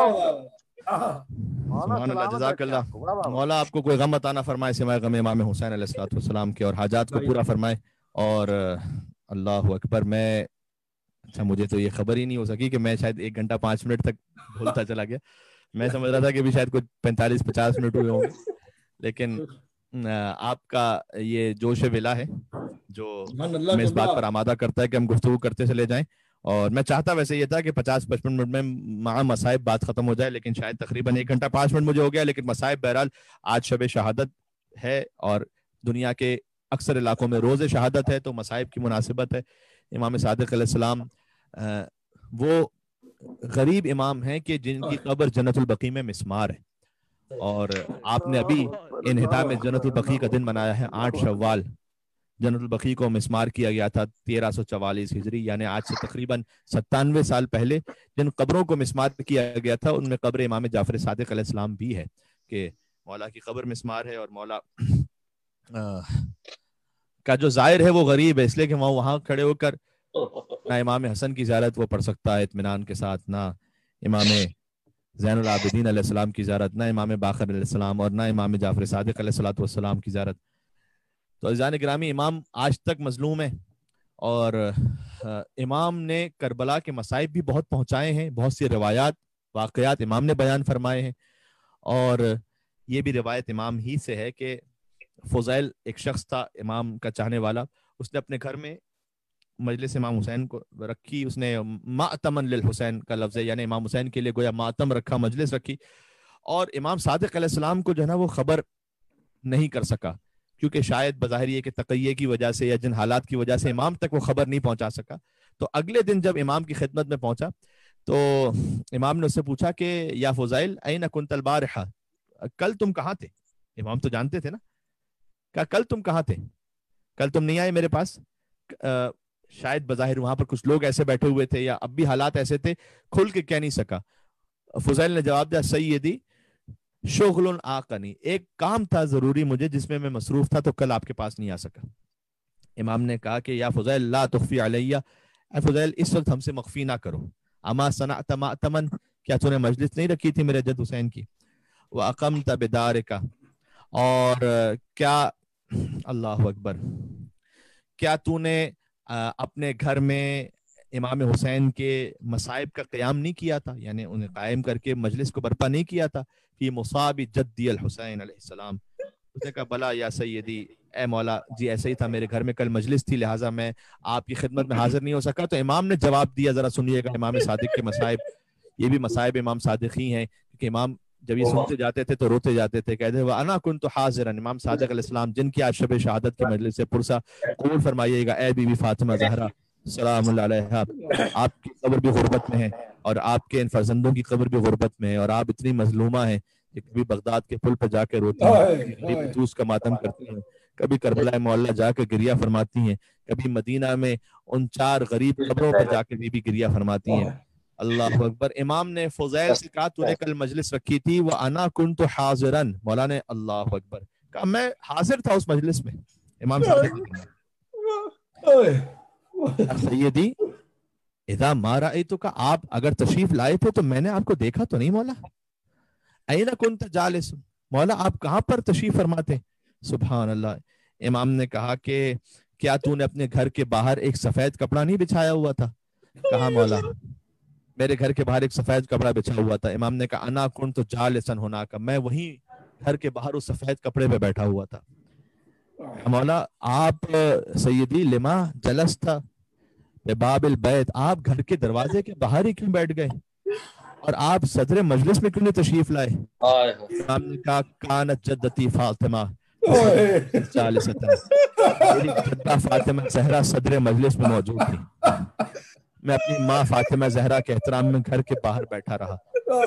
जज़ाकल्लाह। मौला आपको कोई गम अता ना फरमाए सिवाय गम इमाम हुसैन अलैहिस्सलाम के, और हाजात को पूरा फरमाए। और अल्लाह अकबर। मैं अच्छा, मुझे तो ये खबर ही नहीं हो सकी कि मैं शायद 1 घंटा 5 मिनट तक बोलता चला गया। मैं समझ रहा था कि भी शायद कुछ 45-50 मिनट हुए होंगे, लेकिन आपका ये जोश विला है जो हमें इस बात पर आमादा करता है कि हम गुफ्तगू करते चले जाएं। और मैं चाहता वैसे ये था कि 50-55 मिनट में मां मसाइब बात खत्म हो जाए, लेकिन शायद तकरीबन 1 घंटा 5 मिनट मुझे हो गया। लेकिन मसाइब बहरहाल आज शब शहादत है और दुनिया के अक्सर इलाकों में रोज़ शहादत है, तो मसाइब की मुनासिबत है। इमाम सादिक अलैहिस्सलाम वो गरीब इमाम हैं कि जिनकी कब्र जन्नतुल बकी में मिस्मार है। और आपने अभी इन्हिताम जन्नतुल बकी का दिन मनाया है 8 शव्वाल। जन्नतुल बकी को मिस्मार किया गया था 1344 हिजरी, यानी आज से तकरीबन 97 साल पहले। जिन कब्रों को मिस्मार किया गया था उनमें कब्र इमाम जाफर सादिक अलैहिस्सलाम भी है कि मौला की कब्र मिस्मार है। और मौला का जो जाहिर है वो गरीब है, इसलिए कि वहाँ खड़े होकर ना इमाम हसन की ज़ियारत वो पढ़ सकता है इत्मीनान के साथ, ना इमाम ज़ैनुल आबिदीन अलैहिस्सलाम की ज़ियारत, ना इमाम बाक़र अलैहिस्सलाम, और ना इमाम जाफर सादिक अलैहिस्सलाम की ज़ियारत। तो अज़ीज़ान गिरामी, इमाम आज तक मजलूम है और इमाम ने करबला के मसाइब भी बहुत पहुँचाए हैं। बहुत सी रिवायात वाक़यात इमाम ने बयान फरमाए हैं। और ये भी रिवायत इमाम ही से है कि फ़ुज़ैल एक शख्स था इमाम का चाहने वाला, उसने अपने घर में मजलिस इमाम हुसैन को रखी। उसने मातमन लिल हुसैन का लफ्ज़ है, यानी इमाम हुसैन के लिए गोया मातम रखा, मजलिस रखी। और इमाम सादिक अलैहिस्सलाम को जो है ना वो खबर नहीं कर सका, क्योंकि शायद बज़ाहिर ये कि तक़िये की वजह से या जिन हालात की वजह से इमाम तक वो खबर नहीं पहुंचा सका। तो अगले दिन जब इमाम की खिदमत में पहुंचा तो इमाम ने उससे पूछा कि या फ़ुज़ैल ऐन कुंतल बारिहा, कल तुम कहाँ थे। इमाम तो जानते थे ना, कहा कल तुम कहाँ थे, कल तुम नहीं आए मेरे पास। शायद बज़ाहिर वहां पर कुछ लोग ऐसे बैठे हुए थे या अब भी हालात ऐसे थे, खुल के कह नहीं सका। फ़ुज़ैल ने जवाब दिया सैयदी शुग़्लुन आक़नी, एक काम था ज़रूरी मुझे जिसमें मैं मसरूफ था, तो कल आपके पास नहीं आ सका। इमाम ने कहा कि या फ़ुज़ैल ला तुख़फ़ी अलैया, फ़ुज़ैल इस वक्त हमसे मख्फी ना करो। अमा सनअत मातमन, क्या तूने मजलिस नहीं रखी थी मेरे जद हुसैन की। व अक़मत बिदारिका, और क्या अल्लाहु अकबर, क्या तूने अपने घर में इमाम हुसैन के मसाइब का क़याम नहीं किया था, यानी उन्हें कायम करके मजलिस को बर्पा नहीं किया था। कि मुसाब जद्दी अल हुसैन अलैहिस्सलाम, उसने कहा बला या सैयदी, ए मौला जी ऐसा ही था, मेरे घर में कल मजलिस थी लिहाजा मैं आपकी खिदमत में हाजिर नहीं हो सका। तो इमाम ने जवाब दिया, जरा सुनिएगा इमाम सादिक के मसाइब, ये भी मसाइब इमाम सादिक ही हैं, क्योंकि इमाम जब ये सुनते जाते थे तो रोते जाते थे, कहते व अना कुन्तु हाज़िरन, इमाम सादिक अलैहिस्सलाम जिनकी आज शब शहादत की मजलिस से पुरसा, कबूल फरमाइएगा ए बीबी फातिमा ज़हरा सलामुल्लाह अलैहा, आपकी कब्र भी गुर्बत में है और आपके इन फर्जंदों की कब्र भी गुर्बत में है, और आप इतनी मजलूमा हैं कि कभी बगदाद के पुल पर जाकर रोती हैं, कभी बतूस का मातम करती हैं, कभी करबला मोहल्ला जाकर गिरिया फरमाती हैं, कभी मदीना में उन 4 गरीब कब्रों पर जाकर भी गिरिया फरमाती हैं। अल्लाह अकबर। इमाम ने फ़ुज़ैल से कहा तूने कल मजलिस रखी थी, व अना कुन्तु हाज़िरन, मौला ने अल्लाह अकबर कहा मैं हाजिर था उस मजलिस में। इमाम सैयदी इज़ा मा रअयतुका, आप अगर तशरीफ लाए थे तो मैंने आपको देखा तो नहीं मौला। ऐना कुन्त जालिस, मौला आप कहाँ पर तशरीफ फरमाते। सुभान अल्लाह। इमाम ने कहा कि क्या तूने अपने घर के बाहर एक सफेद कपड़ा नहीं बिछाया हुआ था। कहा मौला मेरे घर के बाहर एक सफेद कपड़ा बिछा हुआ था। इमाम ने कहा अना कुन्त जालिसन होना का, मैं वहीं घर के बाहर उस सफेद कपड़े पे बैठा हुआ था। मौला आप सैयदी लिमा जलस था बाबिल बैत, आप घर के दरवाजे के बाहर ही क्यों बैठ गए और आप सदर मजलिस में क्यों नहीं तशरीफ लाए। इमाम ने कहा कानत जद्दती फातिमा फातिमा ज़हरा सदर मजलिस में मौजूद थी। میں اپنی ماں فاطمہ زہرا کے احترام میں گھر کے باہر بیٹھا رہا.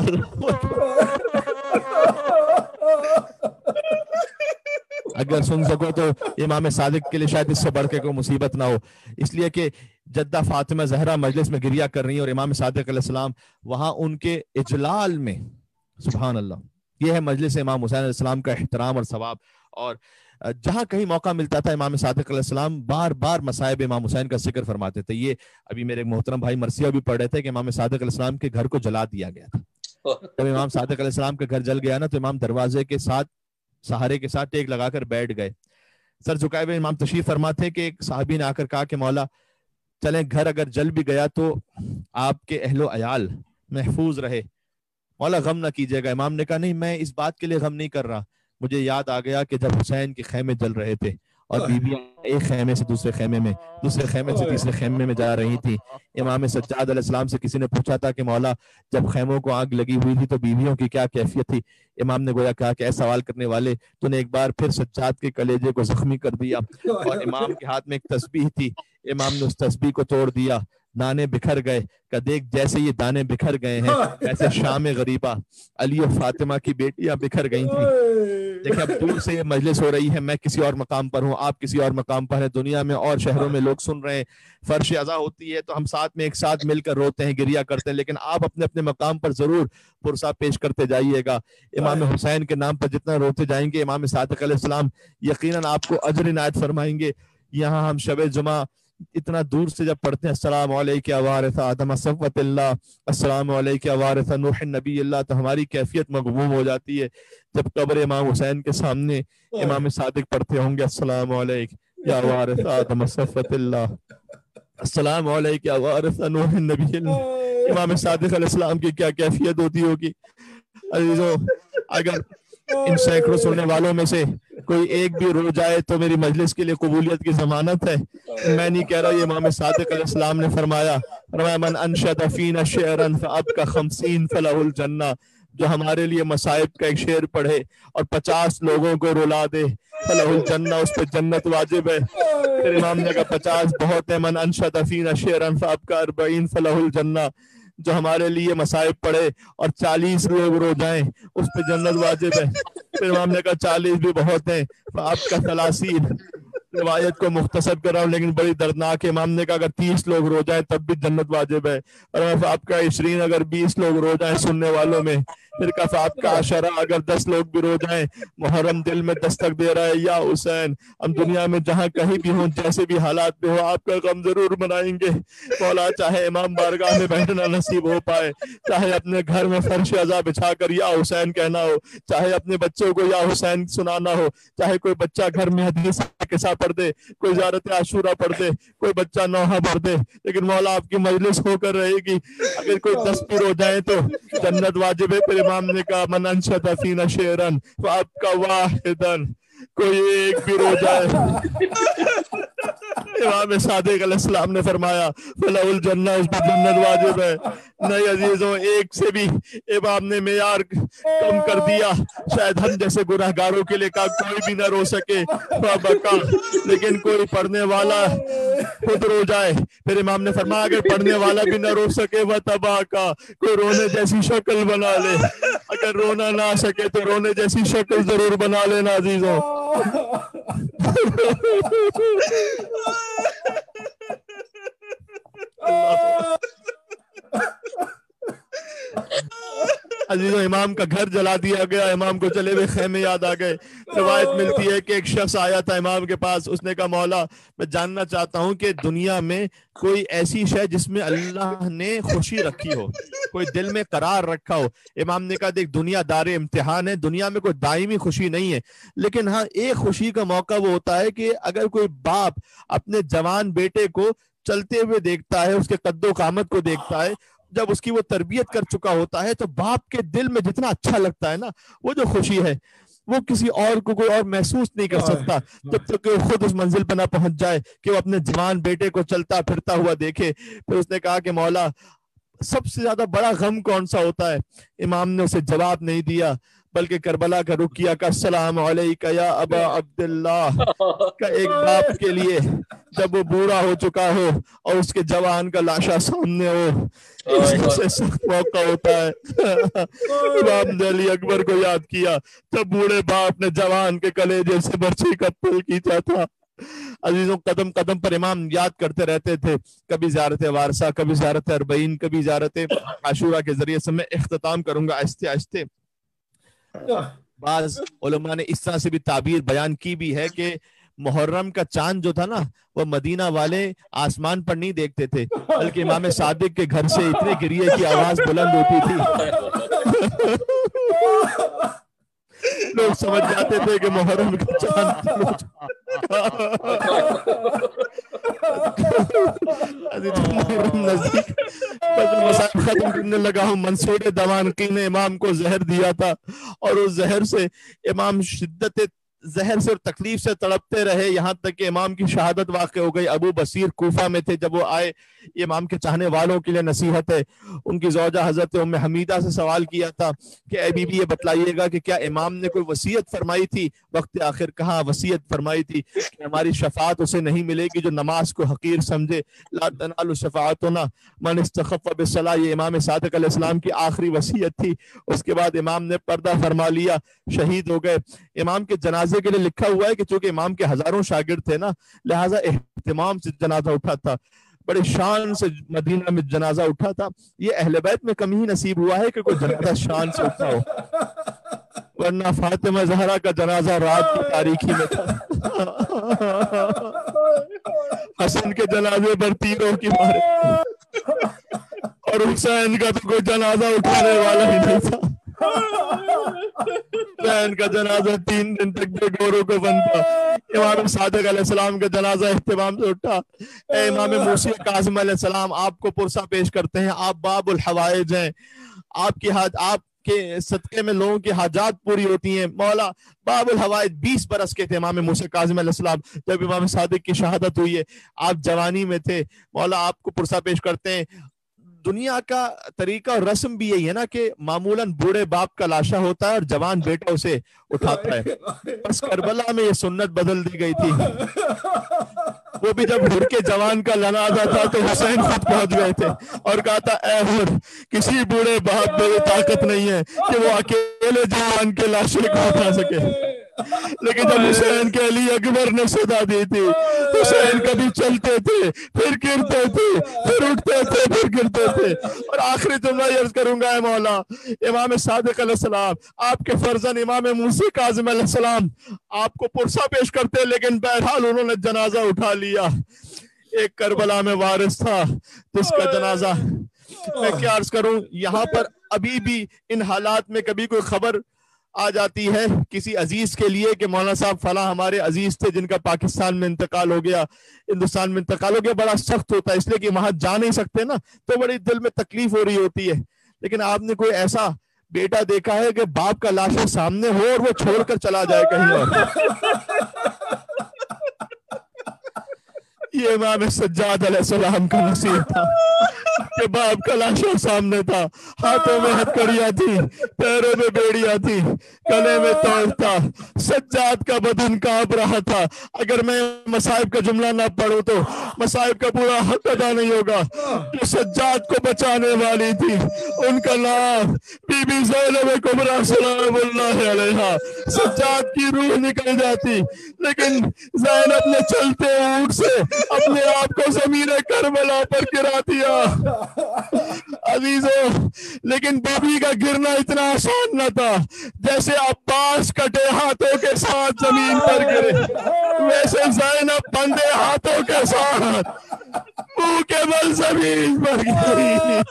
اگر سن سکو تو امام صادق کے لیے شاید اس سے بڑھ کے کوئی مصیبت نہ ہو، اس لیے کہ جدہ فاطمہ زہرا مجلس میں گریا کر رہی ہیں اور امام صادق علیہ السلام وہاں ان کے اجلال میں. سبحان اللہ. یہ ہے مجلس امام حسین علیہ السلام کا احترام اور ثواب. اور جہاں کہیں موقع ملتا تھا امام صادق علیہ السلام بار بار مصائب امام حسین کا ذکر فرماتے تھے. یہ ابھی میرے محترم بھائی مرثیہ بھی پڑھ رہے تھے کہ امام صادق علیہ السلام کے گھر کو جلا دیا گیا تھا. جب امام صادق علیہ السلام کا گھر جل گیا نا تو امام دروازے کے ساتھ سہارے کے ساتھ ٹیک لگا کر بیٹھ گئے. سر جھکائے ہوئے امام تشریف فرما تھے کہ ایک صحابی نے آ کر کہا کہ مولا چلیں گھر اگر جل بھی گیا تو آپ کے اہل و عیال محفوظ رہے، مولا غم نہ کیجیے گا. امام نے کہا نہیں، میں اس بات کے لیے غم نہیں کر رہا، مجھے یاد آ گیا کہ جب حسین کے خیمے جل رہے تھے اور بیویاں ایک خیمے سے دوسرے خیمے میں، دوسرے خیمے سے تیسرے خیمے میں جا رہی تھی. امام سجاد علیہ السلام سے کسی نے پوچھا تھا کہ مولا جب خیموں کو آگ لگی ہوئی تھی تو بیویوں کی کیا کیفیت تھی؟ امام نے گویا کہا کہ اے سوال کرنے والے، تو نے ایک بار پھر سجاد کے کلیجے کو زخمی کر دیا. اور امام کے ہاتھ میں ایک تسبیح تھی، امام نے اس تسبیح کو توڑ دیا، دانے بکھر گئے. کہ دیکھ جیسے یہ دانے بکھر گئے ہیں ایسے شام غریبہ علی و فاطمہ کی بیٹیاں بکھر گئی تھیں. دیکھیں اب دور سے یہ مجلس ہو رہی ہے، میں کسی اور مقام پر ہوں، آپ کسی اور مقام پر ہیں، دنیا میں اور شہروں میں لوگ سن رہے ہیں. فرش ازاں ہوتی ہے تو ہم ساتھ میں ایک ساتھ مل کر روتے ہیں، گریا کرتے ہیں، لیکن آپ اپنے اپنے مقام پر ضرور پرسہ پیش کرتے جائیے گا. امام حسین کے نام پر جتنا روتے جائیں گے امام صادق علیہ السلام یقیناً آپ کو اجر عنایت فرمائیں گے. یہاں ہم شب جمعہ اتنا دور سے جب پڑھتے ہیں السلام علیکم یا وارث آدم صفوت اللہ، السلام علیکم یا وارث نوح نبی اللہ، تو ہماری کیفیت مغموم ہو جاتی ہے. جب قبر امام حسین کے سامنے امام صادق پڑھتے ہوں گے السلام علیکم یا وارث آدم صفوت اللہ، السلام علیکم یا وارث نوح نبی اللہ، امام صادق علیہ السلام کی کیا کیفیت ہوتی ہوگی. عزیزوں اگر ان سینکڑوں سننے والوں میں سے کوئی ایک بھی رو جائے تو میری مجلس کے لیے قبولیت کی ضمانت ہے. میں نہیں کہہ رہا، یہ امام صادق علیہ السلام نے فرمایا من انشد فینا شعرا فابکى 50 فله الجنہ، جو ہمارے لیے مصائب کا ایک شعر پڑھے اور 50 لوگوں کو رلا دے فلہ الجنہ، اس پہ جنت واجب ہے. پھر امام نے کہا 50 بہت ہے، من انشد فینا شعرا فابکى 40 فلہ الجنہ، جو ہمارے لیے مصائب پڑھے اور 40 لوگ رو جائیں اس پہ جنت واجب ہے. پھر امام نے کہا 40 بھی بہت ہیں، آپ کا 30. روایت کو مختصر کر رہا ہوں لیکن بڑی دردناک ہے. امام نے کہا اگر 30 لوگ رو جائیں تب بھی جنت واجب ہے. اور آپ کا 20 اگر 20 لوگ رو جائیں سننے والوں میں. پھر کہا آپ کا 10 اگر 10 لوگ بھی رو جائیں. محرم دل میں دستک دے رہا ہے یا حسین، ہم دنیا میں جہاں کہیں بھی ہوں جیسے بھی حالات میں ہو آپ کا غم ضرور منائیں گے. مولا چاہے امام بارگاہ میں بیٹھنا نصیب ہو پائے، چاہے اپنے گھر میں فرش عزا بچھا کر یا حسین کہنا ہو، چاہے اپنے بچوں کو یا حسین سنانا ہو، چاہے کوئی بچہ گھر میں حدیث قصہ پڑھ دے، کوئی زیارت عاشورہ پڑھ دے، کوئی بچہ نوحہ پڑھ دے، لیکن مولا آپ کی مجلس ہو کر رہے گی. اگر کوئی 10 بھی رو جائیں تو جنت واجب ہے. پھر امام نے کہا من انشد فینا شعرا فابکى واحدا، کوئی ایک بھی رو جائے امام صادق علیہ السلام نے فرمایا فلہ الجنہ، اس پر جنت واجب ہے. نہیں عزیزوں، ایک سے بھی امام نے معیار کم کر دیا. شاید ہم جیسے گناہگاروں کے لیے کہا کوئی بھی نہ رو سکے فابکا، لیکن کوئی پڑھنے والا خود رو جائے. پھر امام نے فرمایا اگر پڑھنے والا بھی نہ رو سکے وتباکا، کوئی رونے جیسی شکل بنا لے. اگر رونا نہ سکے تو رونے جیسی شکل ضرور بنا لینا عزیزوں. عزیزوں امام کا گھر جلا دیا گیا، امام کو چلے ہوئے خیمے یاد آ گئے. روایت ملتی ہے کہ ایک شخص آیا تھا امام کے پاس، اس نے کہا مولا میں جاننا چاہتا ہوں کہ دنیا میں کوئی ایسی شے جس میں اللہ نے خوشی رکھی ہو، کوئی دل میں قرار رکھا ہو. امام نے کہا دیکھ دنیا دار امتحان ہے، دنیا میں کوئی دائمی خوشی نہیں ہے، لیکن ہاں ایک خوشی کا موقع وہ ہوتا ہے کہ اگر کوئی باپ اپنے جوان بیٹے کو چلتے ہوئے دیکھتا ہے، اس کے قد و قامت کو دیکھتا ہے، جب اس کی وہ تربیت کر چکا ہوتا ہے تو باپ کے دل میں جتنا اچھا لگتا ہے نا، وہ جو خوشی ہے وہ کسی اور کو کوئی اور محسوس نہیں کر سکتا جب تک کہ وہ خود اس منزل پر نہ پہنچ جائے کہ وہ اپنے جوان بیٹے کو چلتا پھرتا ہوا دیکھے. پھر اس نے کہا کہ مولا سب سے زیادہ بڑا غم کون سا ہوتا ہے؟ امام نے اسے جواب نہیں دیا. बल्कि करबला का रुख किया का अस्सलाम अलैका या अबा अब्दुल्लाह का एक बाप के लिए जब वो बूढ़ा हो चुका हो और उसके जवान का लाशा सामने हो, इससे सख्त मौका होता है। इमाम अली अकबर को याद किया जब बूढ़े बाप ने जवान के कलेजे से बर्छी का पुल खींचा था। अजीजों, कदम कदम पर इमाम याद करते रहते थे, कभी ज़ियारत वारसा, कभी ज़ियारत अरबईन, कभी ज़ियारत आशूरा के जरिए से। मैं इख्तिताम करूंगा आहिस्ते आहिस्ते। बाज उलमा ने इस तरह से भी ताबीर बयान की भी है कि मुहर्रम का चांद जो था ना, वो मदीना वाले आसमान पर नहीं देखते थे, बल्कि इमाम सादिक के घर से इतने गिरिए की आवाज बुलंद होती थी लोग समझ जाते थे कि मुहर्रम का चांद नजदीक खत्म करने लगा हूँ। मंसूर दवानकी ने इमाम को जहर दिया था और उस जहर से इमाम शिद्दत जहर से और तकलीफ से तड़पते रहे, यहाँ तक कि इमाम की शहादत वाक़ हो गई। अबू बसीर कूफा में थे, जब वो आए, इमाम के चाहने वालों के लिए नसीहत है। उनकी ज़ौजा हज़रत उम्मे हमीदा से सवाल किया था कि ए बीबी, ये बतलाइएगा कि क्या इमाम ने कोई वसीयत फरमाई थी वक्त आखिर? कहाँ वसीयत फरमाई थी कि हमारी शफात उसे नहीं मिलेगी जो नमाज को हकीर समझे। ला तनालु शफाअतुना मन इस्तखफ़ बिस्सलाह, ये इमाम सादिक अलैहिस्सलाम की आखिरी वसीयत थी। उसके बाद इमाम ने पर्दा फरमा लिया, शहीद हो गए। इमाम के जनाजे के लिए लिखा हुआ है कि चूंकि इमाम के हजारों शागिर्द थे ना, लिहाजा एहतिमाम से जनाजा उठा था, बड़े शान से मदीना में जनाजा उठा था। ये अहले बैत में कम ही नसीब हुआ है कि कोई जनाजा शान से उठा हो, वरना फातिमा ज़हरा का जनाजा रात की तारीखी में था। हसन के जनाजे पर तीरों की मारे और हुसैन का तो कोई जनाजा उठाने वाला ही नहीं था। हुसैन का जनाजा 3 दिन तक बेगौरों को बनता। इमाम सादिक अलैहिस्सलाम का जनाजा इह्तिमाम से उठा। ए इमाम मूसा काज़िम अलैहिस्सलाम, आपको पुरसा पेश करते हैं, आप बाबुल हवाइज हैं, आपके सदके में लोगों की हाजात पूरी होती हैं। मौला बाबुल हवाइज 20 बरस के थे इमाम मूसा काज़िम अलैहिस्सलाम जब इमाम सादिक की शहादत हुई है, आप जवानी में थे। मौला आपको पुरसा पेश करते हैं। दुनिया का तरीका और रस्म भी यही है ना कि मामूलन बूढ़े बाप का लाशा होता है और जवान बेटा उसे उठाता है। बस करबला में ये सुन्नत बदल दी गई थी। वो भी जब हुर के जवान का जनाजा था तो हुसैन खुद पहुंच गए थे और कहा था, ए हुर, किसी बूढ़े बाप में ये ताकत नहीं है कि वो अकेले जवान के लाशे को उठा सके। लेकिन जब हुसैन के अली अकबर ने सदा दी थी, हुसैन कभी चलते थे, फिर गिरते थे, फिर उठते थे, फिर गिरते थे। और आखिरी जुमला अर्ज करूंगा, है मौला इमाम सादिक अलैहिस्सलाम, आपके फर्जन इमाम मूसा काज़िम अलैहिस्सलाम आपको पुरसा पेश करते, लेकिन बहरहाल उन्होंने जनाजा उठा लिया। एक करबला में वारिस था जिसका जनाजा, मैं क्या अर्ज करूं, यहाँ पर अभी भी इन हालात में कभी कोई खबर आ जाती है किसी अजीज के लिए कि मौलाना साहब फला हमारे अजीज थे जिनका पाकिस्तान में इंतकाल हो गया, हिंदुस्तान में इंतकाल हो गया, बड़ा सख्त होता है इसलिए कि वहां जा नहीं सकते ना, तो बड़ी दिल में तकलीफ हो रही होती है। लेकिन आपने कोई ऐसा बेटा देखा है कि बाप का लाशा सामने हो और वो छोड़कर चला जाए कहीं और? ये इमाम सज्जाद अलैहिस्सलाम का नसीब था कि बाप का लाशा सामने था, हाथों में हथकड़ियां थी, पैरों में बेड़ियां थी, गले में तौल था, सज्जाद का बदन कांप रहा था। अगर मैं मसाइब का जुमला ना पढ़ूं तो मसाइब का पूरा हक अदा नहीं होगा। जो सज्जाद को बचाने वाली थी उनका नाम बीबी ज़ैनब कुबरा सलामुल्लाह अलैहा। सज्जाद की रूह निकल जाती, लेकिन ज़ैनब ने चलते ऊंट से अपने आप को ज़मीन करबला पर गिरा दिया। अजीजों, लेकिन बीबी का गिरना इतना आसान न था। जैसे अब्बास कटे हाथों के साथ जमीन पर गिरे, वैसे ज़ैनब बंधे हाथों के साथ मुंह के बल जमीन पर गिरी।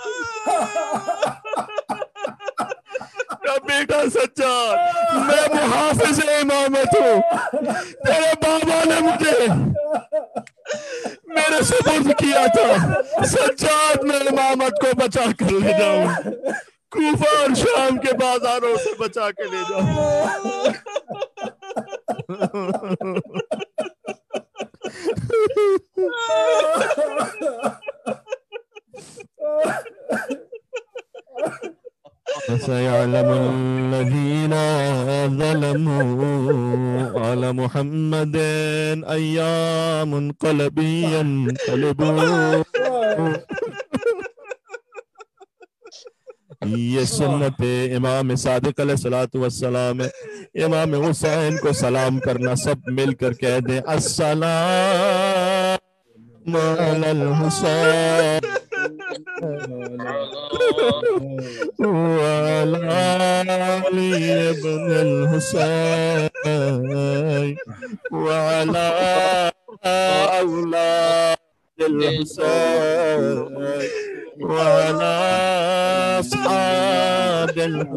बेटा सज्जाद, मैं मुहाफिज इमामत हूँ, तेरे बाबा ने मुझे मेरे सुपुर्द किया था। सज्जाद, मैं इमामत को बचा कर ले जाऊं, कूफा और शाम के बाजारों से बचा के ले जाऊं। सयअलमुल्लज़ीना سلموا على محمد أيام قلبيا قلبوا. یہ سنت امام صادق علیہ الصلوۃ والسلام ہے. امام حسین کو سلام کرنا سب مل کر کہہ دیں السلام علی الحسین وعلی علی ابن الحسین وعلی اولاد الحسین وعلى أصحاب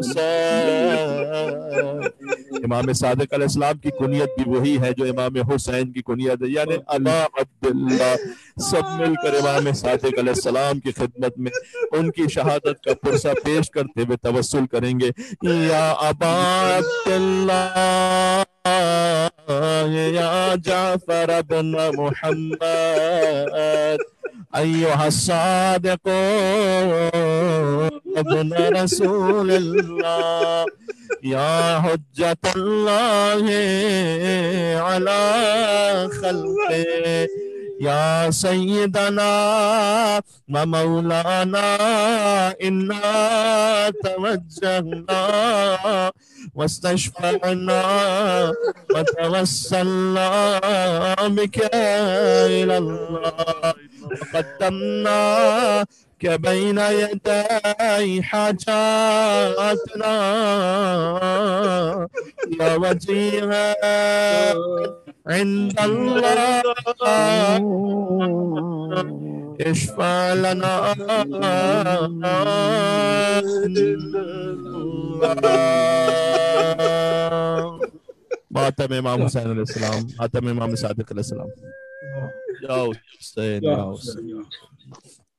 الحسين. امام صادق علیہ السلام کی کنیت بھی وہی ہے جو امام حسین کی کنیت ہے، یعنی ابا عبداللہ. سب مل کر امام صادق علیہ السلام کی خدمت میں ان کی شہادت کا پرسہ پیش کرتے ہوئے توسل کریں گے. یا ابا عبداللہ یا جعفر بن محمد أيها الصادق ابن رسول الله يا حجة الله على خلقه يا سيدنا ومولانا إنا توجهنا واستشفعنا وتوسلنا بك إلى الله وقدمناك بين يدي حاجاتنا يا وجيها عند الله اشفع لنا. ماتم امام حسین علیہ السلام، ماتم امام صادق علیہ السلام. یا حسین یا حسین.